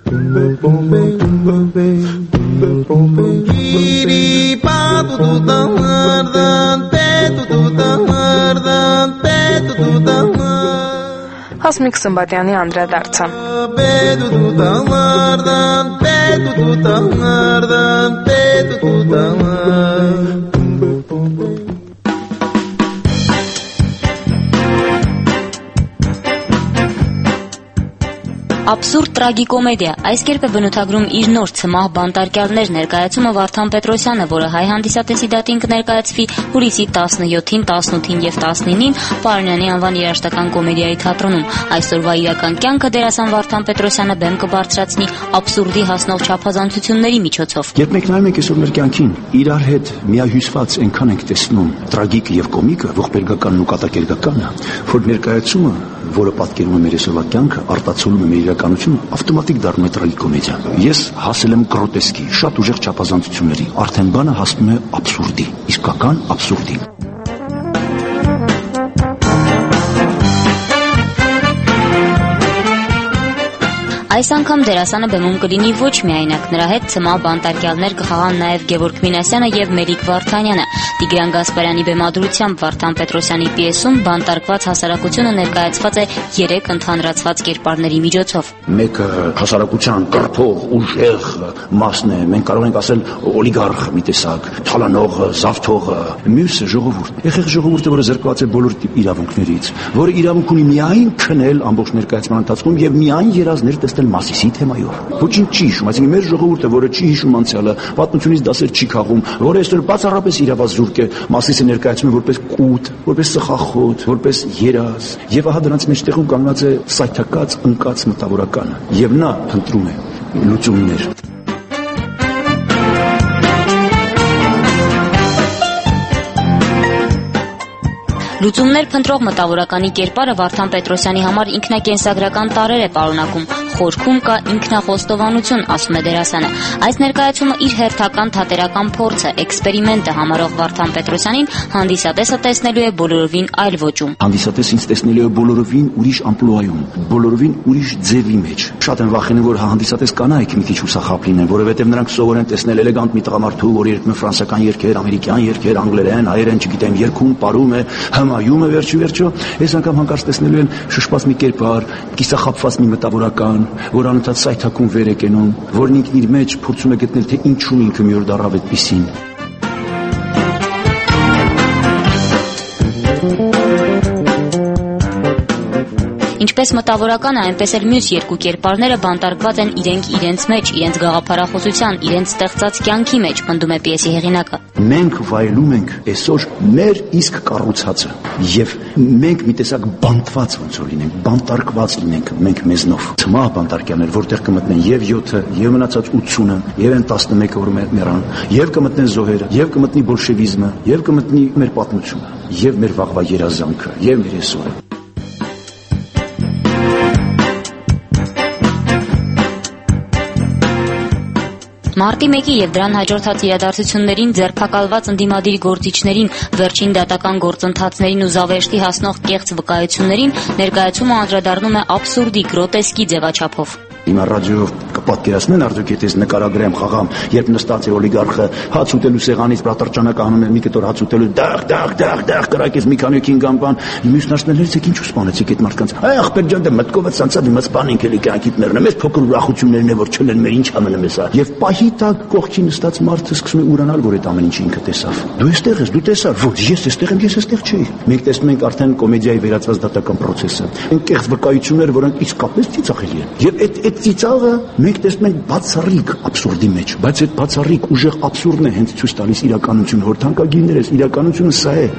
Հասմիկ Սմբատյանի անդրադարձը Աբսուրդ տրագիկոմեդիա այս կերպ է բնութագրում իր նոր ցմահ բանտարկյալներ ներկայացումը Վարդան Պետրոսյանը, որը հայ հանդիսատեսի դատին կներկայացվի հուլիսի 17-ին, 18-ին եւ 19-ին Պարոնյանի անվան երաժշտական կոմեդիայի թատրոնում։ Այսօրվա իրական կյանքը դերասան Վարդան Պետրոսյանը բեմ կբարձրացնի աբսուրդի հասնող չափազանցությունների միջոցով։ Երբ մենք նայում ենք այսօր մեր կյանքին, իրար հետ միահյուսված այնքան ենք տեսնում տրագիկը եւ կոմիկը, ողբերգականն ու կատակերգականը, որ ներկայացումը, որը պատկերում է մեր այսօրվա կյանքը, արտացոլում է մեր իրականությունը, ավտոմատիկ դառնում է տրագիկոմեդիա։ Ես հասել եմ գրոտեսկի, շատ ուժեղ չափազանցությունների, արդեն բանը հասնում է աբսուրդի, իսկական աբսուրդի։ Այս անգամ դերասանը բեմում կլինի ոչ միայնակ, նրա հետ ցմահ բանտարկյալներ կխաղան նաև Գևորգ Մինասյանը եւ Մերիկ Վարդանյանը։ Տիգրան Գասպարյանի բեմադրությամբ Վարդան Պետրոսյանի պիեսում բանտարկված հասարակությունը ներկայացված է 3 ընդհանրացված կերպարների միջոցով։ Մեկը հասարակության կրթող, ուժեղ մասն է, մենք կարող ենք ասել օլիգարխ մի տեսակ, թալանողը, զավթողը, մյուսը ժողովուրդ։ Եղեղ ժողովուրդը, որը զրկված է բոլոր տիպ իրավունքներից, որը իրավունք ունի միայն քնել ամբողջ ներկայացման ընթացքում եւ միայն երազներ տեսնել Մասիսի թեմայով։ Ոչինչ չի հիշում, այսինքն մեր ժողովուրդը, որը չի հիշում անցյալը, պատմությունից դասեր չի քաղում, որը այսօր բացառապես իրավազուրկ է, Մասիսը ներկայացնում է որպես կուտ, որպես ծխախոտ, որպես երազ, եւ ահա դրանց մեջտեղում կանգնած է սայթակած, ընկած մտավորականը, եւ նա փնտրում է լուծումներ։ Լուծումներ փնտրող մտավորականի կերպարը Վարդան Պետրոսյանի համար ինքնակենսագրական տարրեր է պարունակում։ Խորքում կա ինքնախոստովանություն, ասում է դերասանը։ Այս ներկայացումը իր հերթական թատերական փորձը, էքսպերիմենտը համարող Վարդան Պետրոսյանին հանդիսատեսը տեսնելու է բոլորովին այլ ոճում։ Հանդիսատեսը ինձ տեսնելու է բոլորովին ուրիշ ամպլուայում, բոլորովին ուրիշ ձևի մեջ։ Շատ են վախենում, որ հանդիսատես կանայք մի քիչ հուսախաբ լինեն, որովհետև նրանք սովոր են տեսնել էլեգանտ մի տղամարդու, որ երգում է ֆրանսիական երգեր, ամերիկյան երգեր, անգլերեն, հայերեն, չգիտեմ, երգում, պարում է, հմայում է վերջիվերջո, այս անգամ հանկարծ տեսնելու են շշպած մի կերպար, կիսախաբված մի մտավորական, որ անընդհատ սայթակում վեր է կենում, որն ինքն իր մեջ փորձում է գտնել, թե ինչու ինքը մի օր դառավ այդպիսին։ Ինչպես մտավորականը, այնպես էլ մյուս երկու կերպարները բանտարկված են իրենց մեջ, իրենց գաղափարախոսության, իրենց ստեղծած կյանքի մեջ, պնդում է պիեսի հեղինակը։ Մենք վայելում ենք այսօր մեր իսկ կառուցածը եւ մենք մի տեսակ բանտված ոնց որ լինենք, բանտարկված լինենք մենք մեզնով։ Ցմահ բանտարկյաներ, որտեղ կմտնեն եւ 7-ը, եւ մնացած 80-ը, եւ այն 11-ը, որ մեռան, եւ կմտնեն զոհերը, եւ կմտնի բոլշևիզմը, եւ կմտնի մեր պատմությունը, եւ մեր վաղվա երազանքը, եւ մեր այսօրը։ Մարտի 1-ի եւ դրան հաջորդած իրադարձություններին ձերբակալված ընդդիմադիր գործիչներին, վերջին դատական գործընթացներին ու զավեշտի հասնող կեղծ վկայություններին ներկայացումը անդրադառնում է աբսուրդի, գրոտեսկի ձևաչափով։ Հիմա ռադիոյով կպատկերացնեն արդյոք եթե նկարագրեմ խաղամ, երբ նստած է օլիգարխը հաց ուտելու սեղանից բրատարճանակ անում է մի կտոր հաց ուտելու դաղ կրակեց մի քանի կինգան բան, մյուսն ասնելերից եք ինչ սպանեցիք այդ մարդկանց։ Այ ախպեր ջան, դե մտքով ցանցած իմաց սպանենք էլի կյանքիդ մեռնը, մեզ փոքր ուրախություններն է որ չլեն մեր ինչ անում եմ հեսա։ Եվ պահի տակ կողքի նստած մարդը սկսում է ուրանալ, որ այդ ամեն ինչը ինքը տեսավ։ Դու էստեղ ես, դու տեսար, ոչ, ես էստեղ եմ, ես էստեղ չի։ Մենք տեսնում ենք արդեն կոմեդիայի վերածված դատական process-ը։ Կեղծ վկայություններ, որոնք իսկապես ծիծաղելի են։ Եվ այդ ծիծաղը մենք տեսնում ենք բացառիկ աբսուրդի մեջ, բայց այդ բացառիկ ուժեղ աբսուրդն է հենց ցույց տալիս իրականություն, որ թանկագիրներս իրականությունը սա է։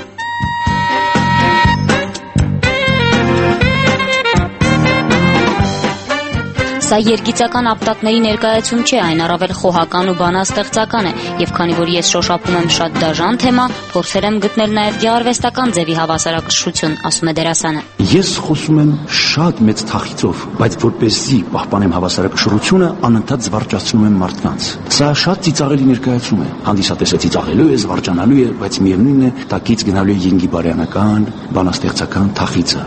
Սա երգիծական ապտակների ներկայացում չէ, այն առավել խոհական ու բանաստեղծական է, եւ քանի որ ես շոշափում եմ շատ դաժան թեմա, փորձել եմ գտնել նաեւ գեղարվեստական ձևի հավասարակշռություն, ասում է դերասանը։ Ես խոսում եմ շատ մեծ թախիծով, բայց որպեսզի պահպանեմ հավասարակշռությունը, անընդհատ զվարճացնում եմ մարդկանց։ Սա շատ ծիծաղելի ներկայացում է։ Հանդիսատեսը ծիծաղելու է, զվարճանալու է, բայց միևնույնն է, տակից գնալու է ենգիբարյանական, բանաստեղծական թախիծը։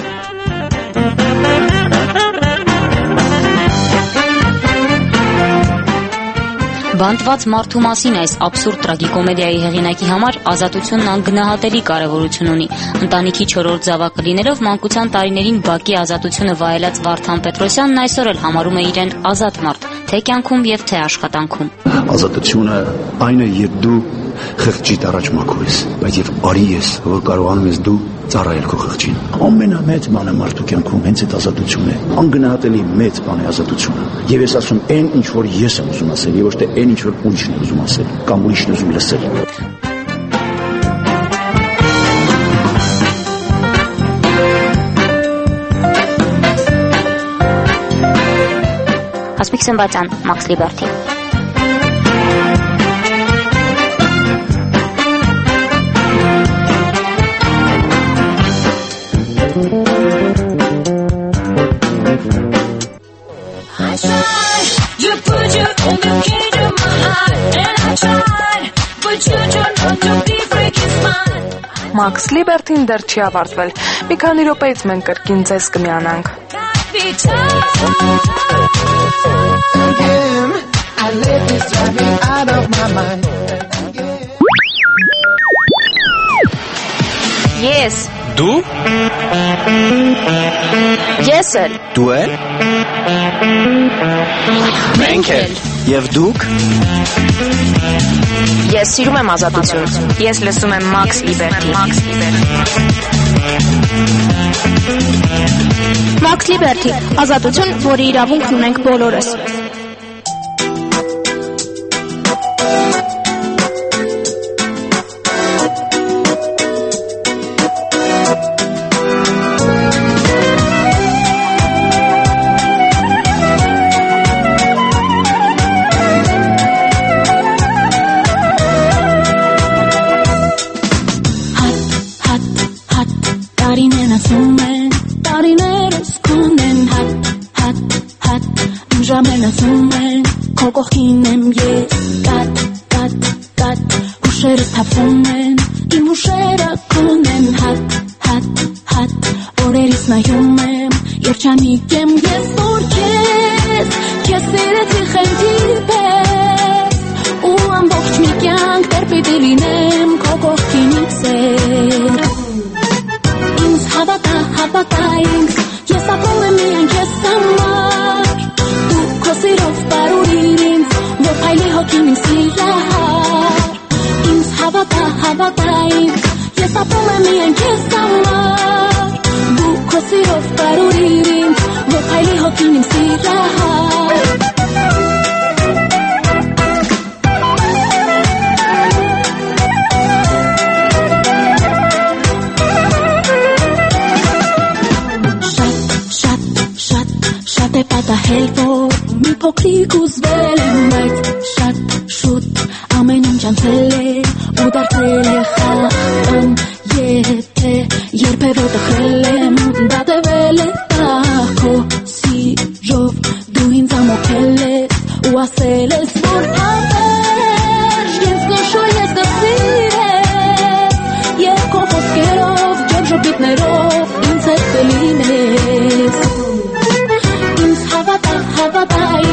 Բանտված մարդու մասին այս աբսուրդ տրագիկոմեդիայի հեղինակի համար ազատությունն անգնահատելի կարևորություն ունի։ Ընտանիքի 4-րդ զավակը լինելով մանկության տարիներին բակի ազատությունը վայելած Վարդան Պետրոսյանն այսօր էլ համարում է իրեն ազատ մարդ, թե կյանքում եւ թե աշխատանքում։ Ազատությունը այն է, երբ դու խղճիդ առաջ մաքուր ես, բայց եւ արի ես, որ կարողանում ես դու ծառայել քո խղճին։ Ամենամեծ բանը մարդու կյանքում հենց այդ ազատությունն է։ Անգնահատելի մեծ բան է ազատությունը։ Եվ ես ասում այն ինչ որ ես եմ ուզում ասել, եւ ոչ թե այն ինչ որ ուրիշն է ուզում ասել, կամ ուրիշն ուզում լսել։ Հասմիկ Սմբատյան, Max Liberty։ Max Liberty-ն դեռ չի ավարտվել։ Մի քանի րոպեից մենք կրկին ձեզ կմիանանք։ Ես։ Դու։ Ես էլ։ Դու էլ։ Մենք էլ։ Եվ դուք։ Ես սիրում եմ ազատություն։ Ես լսում եմ Max Liberty։ Max Liberty, ազատություն, որի իրավունքն ունենք բոլորս։ Bye.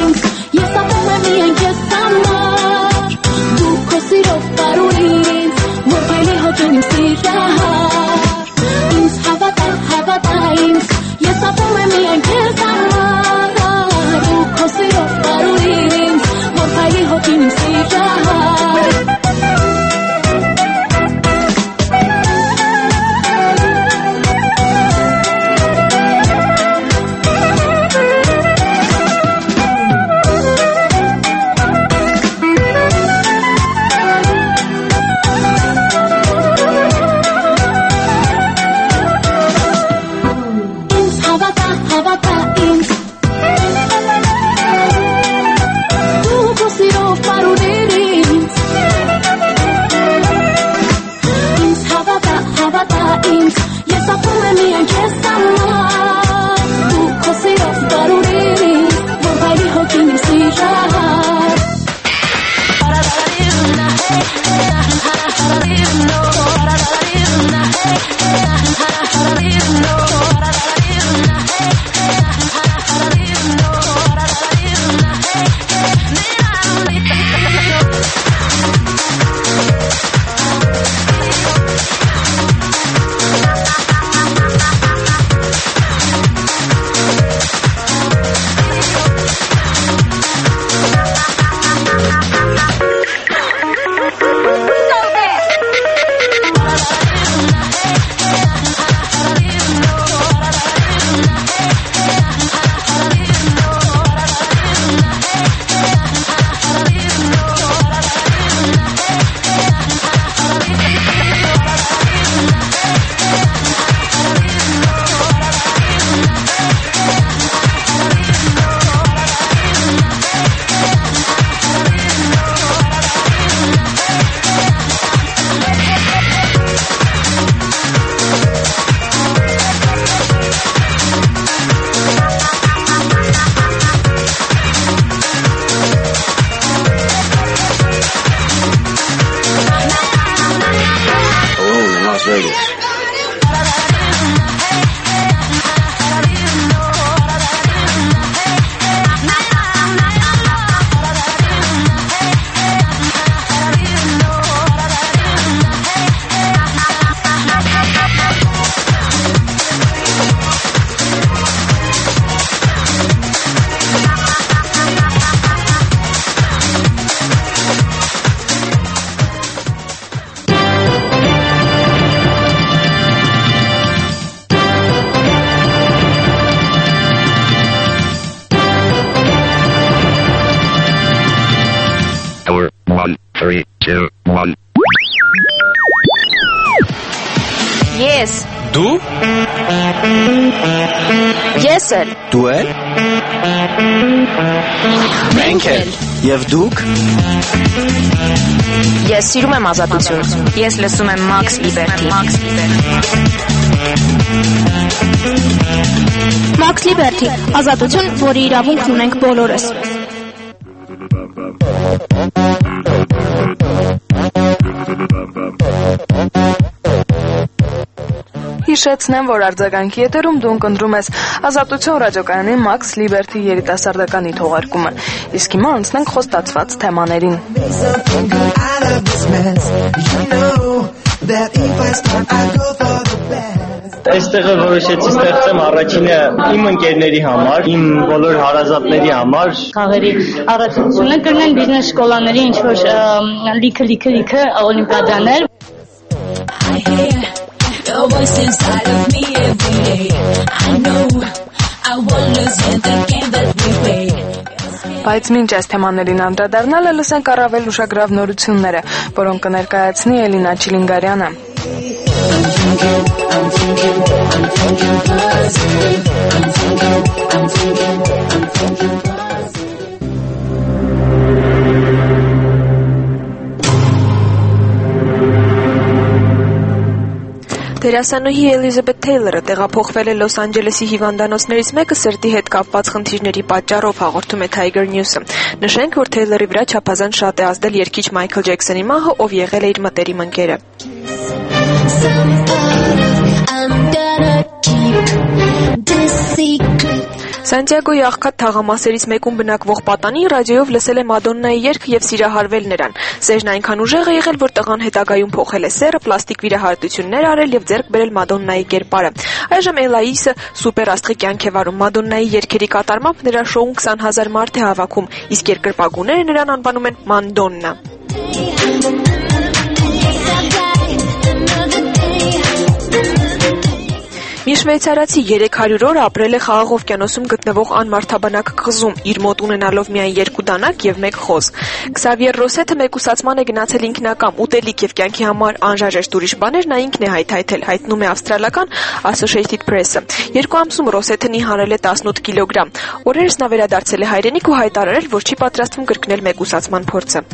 Ես էլ։ Դու էլ։ Մենք էլ։ Եվ դուք։ Ես սիրում եմ ազատություն։ Ես լսում եմ Max Liberty։ Max Liberty, ազատություն, որի իրավունքն ունենք բոլորս։ Հիշեցնեմ, որ արձագանքի եթերում դու ընկնդրում ես Ազատություն ռադիոկայանի Max Liberty երիտասարդականի թողարկումը։ Իսկ հիմա անցնենք խոստացված թեմաներին։ Այստեղ որոշեցի ստեղծեմ առաջինը իմ ընկերների համար, իմ բոլոր հարազատների համար։ Խաղերի առաջնությունը կրնեն բիզնես շկոլաների ինչ-որ լիքը օլիմպիադաներ։ Your voice inside of me every day. I know I won't lose in the game that we play. Բայց մինչ այս թեմաներին անդրադառնալը լսենք առավել ուշագրավ նորությունները, որոնք կներկայացնի Էլինա Չիլինգարյանը։ Դերասանուհի Էլիզաբեթ Թեյլորը տեղափոխվել է Լոս Անջելեսի հիվանդանոցներից մեկը սրտի հետ կապված խնդիրների պատճառով, հաղորդում է Tiger News-ը։ Նշենք, որ Թեյլորի վրա չափազանց շատ է ազդել երգիչ Մայքլ Ջեքսոնի մահը, ով եղել է իր մտերիմ ընկերը։ Սանտիագոյի աղքատ թաղամասերից մեկում բնակվող պատանին ռադիոյով լսել է Մադոննայի երգը եւ սիրահարվել նրան։ Սերն այնքան ուժեղ է եղել, որ տղան հետագայում փոխել է սերը, պլաստիկ վիրահարություններ արել եւ ձեռք բերել Մադոննայի կերպարը։ Այժմ Էլայիսը սուպեր աստղի կյանք է վարում։ Մադոննայի երգերի կատարմամբ նրա շոուն 20,000 մարդ է հավաքում, իսկ երկրպագուները նրան անվանում են Մանդոննա։ Մի շվեյցարացի 300 օր ապրել է Խաղաղ օվկիանոսում գտնվող անմարդաբանակ կղզում, իր մոտ ունենալով միայն 2 դանակ եւ 1 խոզ։ Քսավիեր Ռոսեթը մեկուսացման է գնացել ինքնակամ, ուտելիք եւ կյանքի համար անհրաժեշտ ուրիշ բաներ նա ինքն է հայթայթել, հայտնում է ավստրալական Associated Press-ը։ 2 ամսում Ռոսեթը նիհարել է 18 կիլոգրամ։ Օրերս նա վերադարձել է հայրենիք ու հայտարարել, որ չի պատրաստվում կրկնել մեկուսացման փորձը։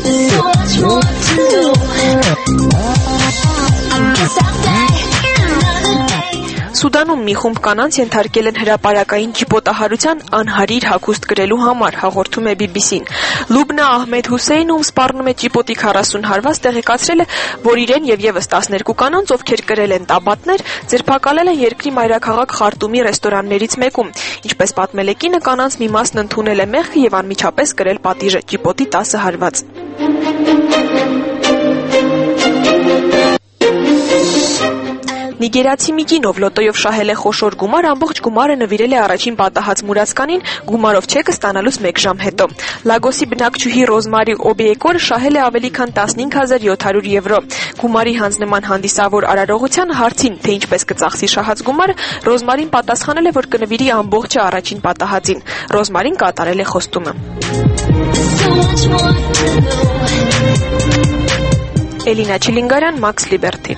Սուդանում մի խումբ կանանց ենթարկել են հրապարակային ճիպոտահարության անհարիր հագուստ կրելու համար, հաղորդում է BBC-ն։ Լուբնա Ահմեդ Հուսեյնը, ում սպառնում է ճիպոտի 40 հարված, տեղեկացրել է, որ իրեն եւ եւս 12 կանանց, ովքեր կրել են տաբատներ, ձերբակալել են երկրի մայրաքաղաք Խարտումի ռեստորաններից մեկում։ Ինչպես պատմել է կինը, կանանց մի մասն ընդունել է մեղքը եւ անմիջապես կրել պատիժը՝ ճիպոտի 10 հարված։ Նիգերացի մի կին, ով լոտոյով շահել է խոշոր գումար, ամբողջ գումարը նվիրել է առաջին պատահած մուրացկանին գումարով չեկը ստանալուց 1 ժամ հետո։ Լագոսի բնակչուհի Ռոզմարի Օբեեկորը շահել է ավելի քան 15700 եվրո։ Գումարի հանձնման հանդիսավոր արարողության հարցին, թե ինչպես կծախսի շահած գումարը, Ռոզմարին պատասխանել է, որ կնվիրի ամբողջը առաջին պատահածին։ Ռոզմարին կատարել է խոստումը։ Էլինա Չիլինգարյան, Max Liberty։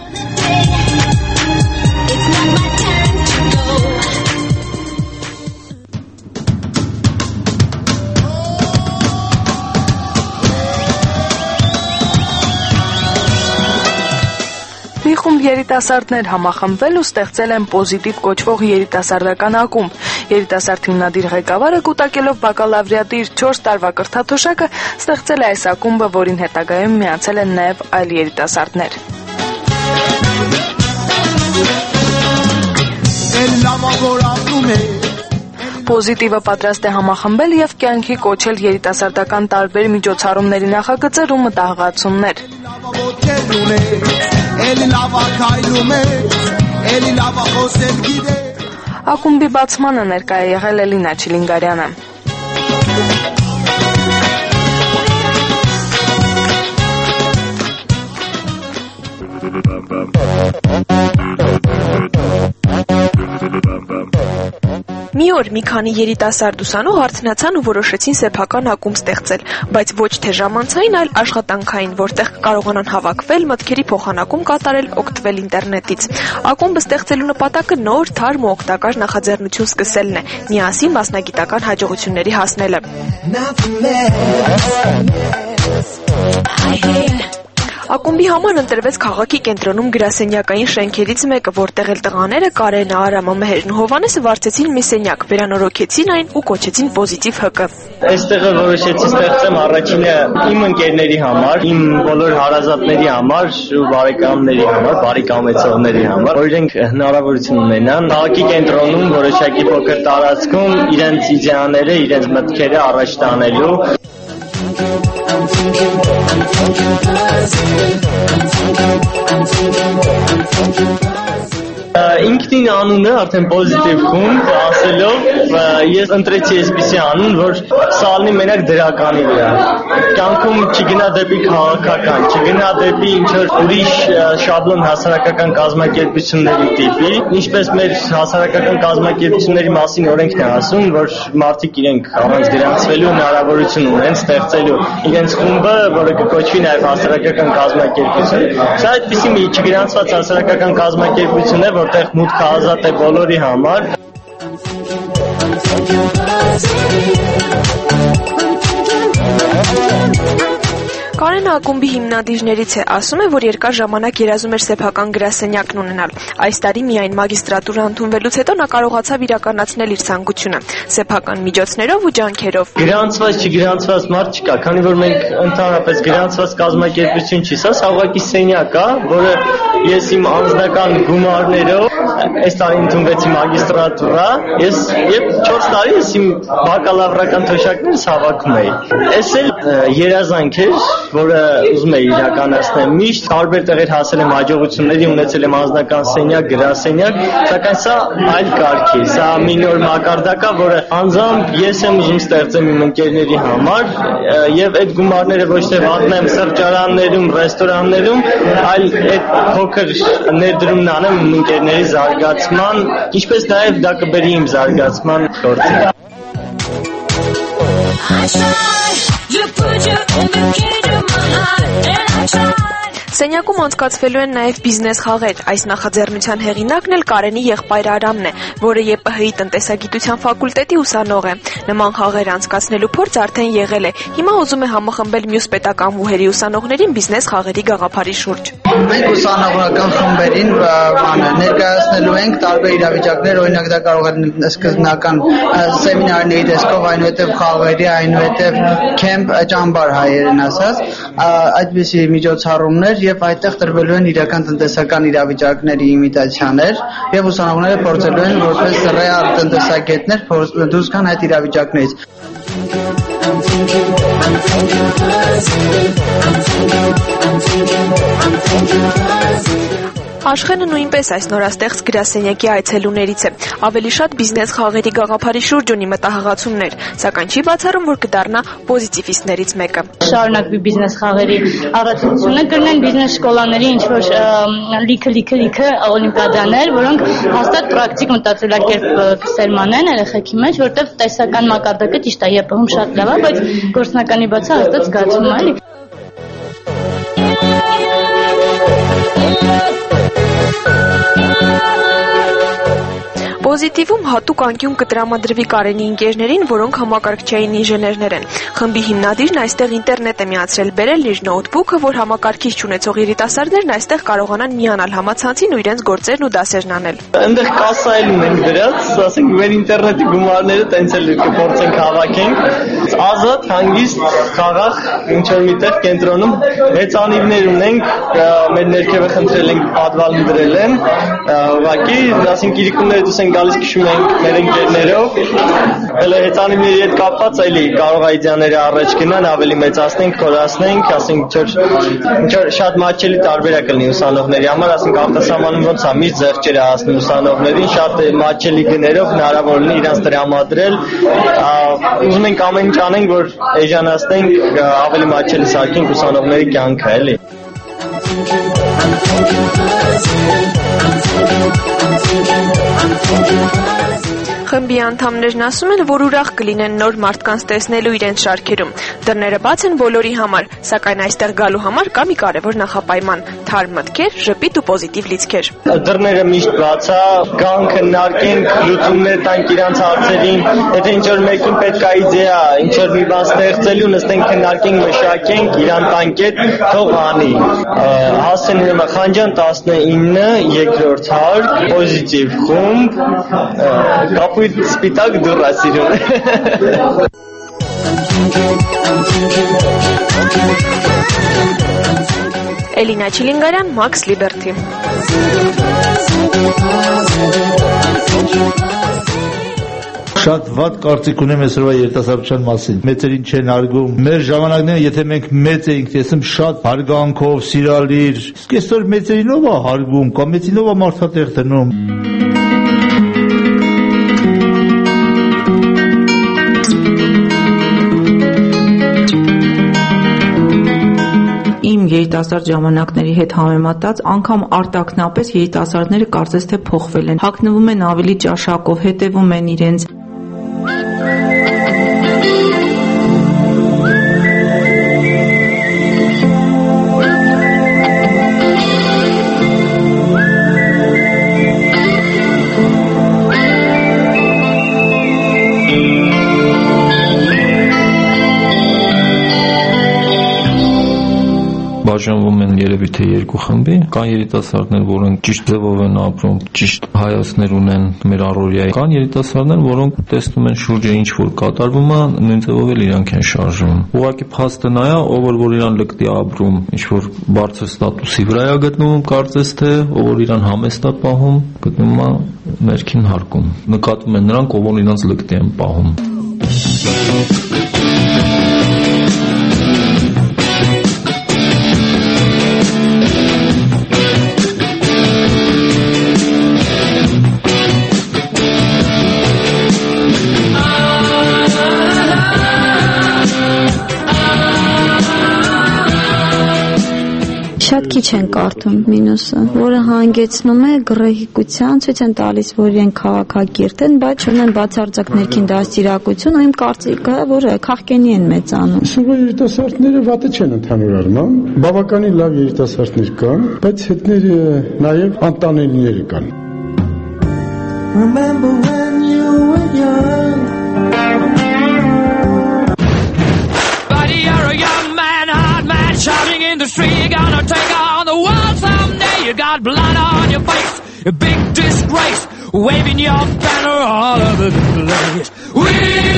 Մի խումբ երիտասարդներ համախմբվել ու ստեղծել են պոզիտիվ կոչվող երիտասարդական ակումբ։ Երիտասարդ հիմնադիր ղեկավարը կուտակելով բակալավրիատի իր 4 տարվա կրթաթոշակը ստեղծել է այս ակումբը, որին հետագայում միացել են նաև այլ երիտասարդներ։ Պոզիտիվը պատրաստ է համախմբել եւ կյանքի կոչել երիտասարդական տարբեր միջոցառումների նախագծեր ու մտահղացումներ։ Ակումբի բացմանը ներկայ է եղել Էլինա Չիլինգարյանը։ Մի օր մի քանի երիտասարդ ուսանող հարցնացան ու որոշեցին սեփական ակումբ ստեղծել, բայց ոչ թե ժամանցային, այլ աշխատանքային, որտեղ կարողանան հավաքվել, մտքերի փոխանակում կատարել, օգտվել ինտերնետից։ Ակումբը ստեղծելու նպատակը նոր, թարմ ու օգտակար նախաձեռնություն սկսելն է, միասին մասնագիտական հաջողությունների հասնելը։ Ակումբի համար ընտրվեց քաղաքի կենտրոնում գրասենյակային շենքերից մեկը, որտեղ էլ տղաները Կարենը, Արամը, Մեհերն ու Հովանեսը վարձեցին մի սենյակ, վերանորոգեցին այն ու կոչեցին Պոզիտիվ ՀԿ։ Այստեղ որոշեցի ստեղծեմ առաջինը իմ ընկերների համար, իմ բոլոր հարազատների համար ու բարեկամների համար, բարի կամեցողների համար, որ իրենք հնարավորություն ունենան քաղաքի կենտրոնում որոշակի փոքր տարածքում իրենց իդեաները, իրենց մտքերը առաջ տանելու։ Ինքնին անունը արդեն Պոզիտիվ խումբ ասելով ես ընտրեցի այսպիսի անուն, որ սալնի մենակ դրականի վրա։ Կյանքում չգնա դեպի քաղաքական, չգնա դեպի ինչ-որ ուրիշ շաբլոն հասարակական կազմակերպությունների տիպի, ինչպես մեր հասարակական կազմակերպությունների մասին օրենքն է ասում, որ մարդիկ իրենք առանց գրանցվելու հնարավորություն ունեն ստեղծելու իրենց խումբը, որը կկոչվի նաև հասարակական կազմակերպություն։ Սա այդպիսի մի չգրանցված հասարակական կազմակերպություն է, որտեղ մուտքը ազատ է բոլորի համար։ Կարենը ակումբի հիմնադիրներից է, ասում է, որ երկար ժամանակ երազում էր սեփական գրասենյակն ունենալ։ Այս տարի միայն մագիստրատուրա ընդունվելուց հետո նա կարողացավ իրականացնել իր ցանկությունը սեփական միջոցներով ու ջանքերով։ Գրանցված չգրանցված մարդ չկա, քանի որ մենք ընդհանրապես գրանցված կազմակերպություն չի, սա ուղղակի սենյակ է, որը ես իմ անձնական գումարներով այս տարի ընդունվեցի մագիստրատուրա, ես 4 տարի ես իմ բակալավրական թոշակներս հավաքում էի։ Այս էլ երազանք էր, որը ուզում էի իրականացնել։ Միշտ տարբեր տեղեր հասել եմ հաջողությունների, ունեցել եմ անձնական սենյակ, գրասենյակ, սակայն սա այլ կարգ է, սա մի նոր մակարդակ է, որը անձամբ ես եմ ուզում ստեղծեմ իմ ընկերների համար, եւ այդ գումարները ոչ թե վատնեմ սրճարաններում, ռեստորաններում, այլ այդ փոքր ներդրումն անեմ իմ ընկերների զարգացման, ինչպես նաև դա կբերի իմ զարգացման գործին։ Սենյակում անցկացվելու են նաև բիզնես խաղեր։ Այս նախաձեռնության հեղինակն էլ Կարենի եղբայր Արամն է, որը ԵՊՀ-ի տնտեսագիտության ֆակուլտետի ուսանող է։ Նման խաղեր անցկացնելու փորձ արդեն եղել է։ Հիմա ուզում է համախմբել մյուս պետական վուհերի ուսանողներին բիզնես խաղերի գաղափարի շուրջ։ Մենք ուսանողական խմբերին ներկայացնելու ենք տարբեր իրավիճակներ, օրինակ դա կարող է սկզբնական սեմինարների տեսքով, այնուհետև խաղերի, այնուհետև քեմփ, ճամբար հայերեն ասած, այդպիսի միջոցառումներ եւ այդտեղ տրվելու են իրական տնտեսական իրավիճակների իմիտացիաներ եւ ուսանողները փորձելու են որպես ռեալ տնտեսագետներ դուրս գան այդ իրավիճակներից։ Աշխենը նույնպես այս նորաստեղծ գրասենյակի այցելուներից է։ Ավելի շատ բիզնես խաղերի գաղափարի շուրջ ունի մտահղացումներ, սակայն չի բացառում, որ կդառնա պոզիտիվիստներից մեկը։ Շարունակվի բիզնես խաղերի առաքելությունը, կրնեն բիզնես շկոլաների ինչ-որ լիքը օլիմպիադաներ, որոնք հաստատ պրակտիկ մտածելակերպ կսերմանեն երեխեքի մեջ, որտեղ տեսական մակարդակը ճիշտ է, ԵՊՀ-ում շատ լավ է, բայց գործնականի բացը հաստատ զգացվում է, էլի։ Պոզիտիվում հատուկ անկյուն կտրամադրվի Կարենի ընկերներին, որոնք համակարգչային ինժեներներ են։ Խմբի հիմնադիրն այստեղ ինտերնետ է միացրել բերել իր նոութբուքը, որ համակարգիչ չունեցող երիտասարդներն այստեղ կարողանան միանալ համացանցին ու իրենց գործերն ու դասերն անել։ Այնտեղ կասայել ունենք դրած, ասենք մեր ինտերնետի գումարները տենց էլ կփորձենք հավաքենք։ Ազատ, հանգիստ, խաղաղ, ինչ որ միտեղ կենտրոնում հեծանիվներ ունենք, մեր ներքևը խնդրել ենք պատվալ դրել են, ուղղակի, ասենք իրիկումները դուս են գալիս քշում ենք մեր ընկերներով, հələ հեծանիվների հետ կապված էլի կարող է իդեաները առաջ գնան, ավելի մեծացնենք, խորացնենք, ասենք ինչ որ շատ մատչելի տարբերակ կլինի ուսանողների համար, ասենք արտասահմանում ոնց է միշտ զեղչեր է հասնում ուսանողներին, շատ մատչելի գներով հնարավոր լինի իրանց տրամադրել, ուզում ենք ամեն ինչ անենք, որ էժանացնենք, ավելի մատչելի սարքենք ուսանողների կյանքը, էլի։ Խմբի անդամներն ասում են, որ ուրախ կլինեն նոր մարդկանց տեսնելու իրենց շարքերում։ Դռները բաց են բոլորի համար, սակայն այստեղ գալու համար կա մի կարևոր նախապայման՝ թարմ մտքեր, ժպիտ ու պոզիտիվ լիցքեր։ Դռները միշտ բաց է, գան քննարկենք, լուծումներ տանք իրանց հարցերին, եթե ինչ-որ մեկին պետք է իդեա, ինչ-որ մի բան ստեղծելու, նստենք քննարկենք, մշակենք, իրան տանք էդ, թող անի։ Հասցեն Խանջան 19, երկրորդ հարկ, պոզիտիվ խումբ, կապույտ սպիտակ դուռ է սիրում։ Էլինա Չիլինգարյան, Մաքս Լիբերթի։ Շատ վատ կարծիք ունեմ այսօրվա երիտասարդության մասին։ Մեծերին չեն հարգում։ Մեր ժամանակները, եթե մենք մեծ էինք տեսնում, շատ հարգանքով, սիրալիր, իսկ այսօր մեծերին ով է հարգում, կամ մեծին ով է մարդատեղ դնում։ Իմ երիտասարդ ժամանակների հետ համեմատած անգամ արտաքնապես երիտասարդները կարծես թե փոխվել են, հագնվում են ավելի ճաշակով, հետևում են իրենց բաժանվում են երևի թե երկու խմբի, կան երիտասարդներ, որոնք ճիշտ ձևով են ապրում, ճիշտ հայացքներ ունեն մեր առօրյայի, կան երիտասարդներ, որոնք տեսնում են շուրջը ինչ որ կատարվում է, նույն ձևով էլ իրանք են շարժվում։ Ուղղակի փաստը նա է, ով որ իրան լկտի ապրում, ինչ որ բարձր ստատուսի վրա է գտնվում, կարծես թե, ով որ իրան համեստ է պահում, գտնվում է ներքին հարկում։ Նկատում են նրանք, ով որ իրանց լկտի են պահում։ Շատ քիչ են կարդում մինուսը, որը հանգեցնում է գռեհիկության, ցույց են տալիս, որ իրենք քաղաքակիրթ են, բայց ունեն բացարձակ ներքին դաստիարակություն, ու իմ կարծիքը, որ քաղքենի են մեծանում։ Այսօրվա երիտասարդները վատը չեն ընդհանուր առմամբ, բավականին լավ երիտասարդներ կան, բայց հետները նաև անտանելիները կան։ Remember when you were young. Buddy, you're a young man, hard man, shouting in the street. You're gonna take on the world someday. You got blood on your face, a big disgrace, waving your banner all over the place. We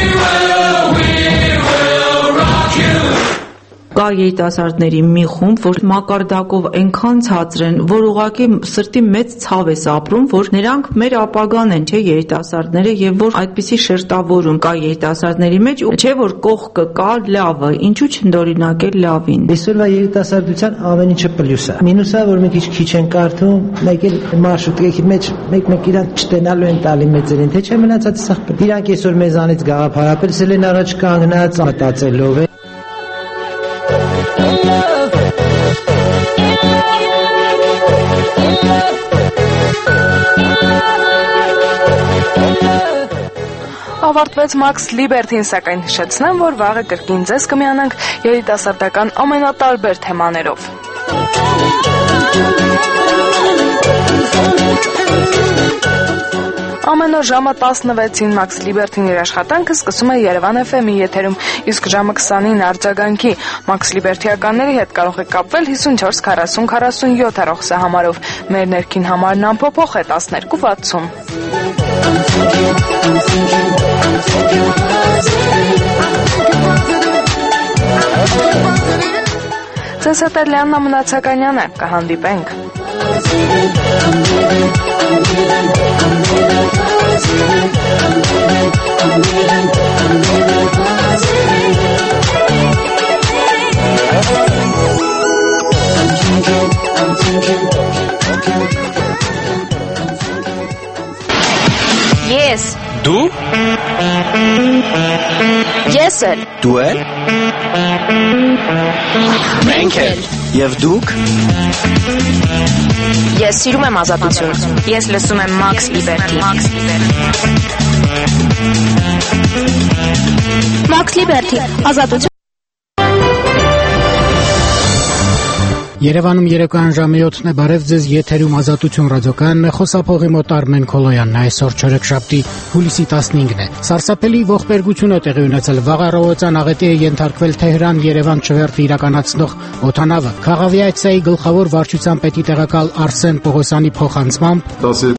will rock you. Կա երիտասարդների մի խումբ, որ մակարդակով այնքան ցածր են, որ ուղղակի սրտի մեծ ցավ է ապրում, որ նրանք մեր ապագան են, չէ, երիտասարդները, եւ որ այդպիսի շերտավորում կա երիտասարդների մեջ, ու չէ որ կողքը կա լավը, ինչու չընդօրինակել լավին։ Այսօրվա երիտասարդության ամեն ինչը պլյուս է։ Մինուսը, որ մի քիչ են կարդում, մեկ էլ մարշրուտի մեջ մեկ իրան չտենալու են տալի մեծերին, թե չէ մնացած սաղ։ Իրանք այսօր մեզանից գաղափարապես են առաջ կանգնած, մտածելով են։ Ավարտվեց Մաքս Լիբերթին, սակայն հիշեցնեմ, որ վաղը կրկին ձեզ կմիանանք երիտասարդական ամենատարբեր թեմաներով։ Ամեն օր ժամը 16-ին Մաքս Լիբերթին իր աշխատանքը սկսում է Երևան FM-ի եթերում, իսկ ժամը 20-ին արձագանքի Մաքս Լիբերթիականների հետ կարող եք կապվել 54 40 47 հեռախոս համարով։ Մեր ներքին համարն անփոփոխ է 1260։ Ձեզ հետ է Լիաննա Մնացականյանը, կհանդիպենք։ Yes. Դու Ես էլ։ Դու էլ։ Մենք էլ։ Եվ դուք։ Ես սիրում եմ ազատություն։ Ես լսում եմ Max Liberty։ Max Liberty, ազատություն։ Երևանում երեկոյան ժամը 7-ն է, բարև ձեզ, եթերում Ազատություն ռադիոկայանն է, խոսափողի մոտ Արմեն Քոլոյանն է, այսօր չորեքշաբթի հուլիսի 15-ն է։ Սարսափելի ողբերգություն է տեղի ունեցել, վաղ առավոտյան աղետի է ենթարկվել Թեհրան-Երևան չվերթը իրականացնող օդանավը։ Խաղաղի այցեի գլխավոր վարչության պետի տեղակալ Արսեն Պողոսյանի փոխանցմամբ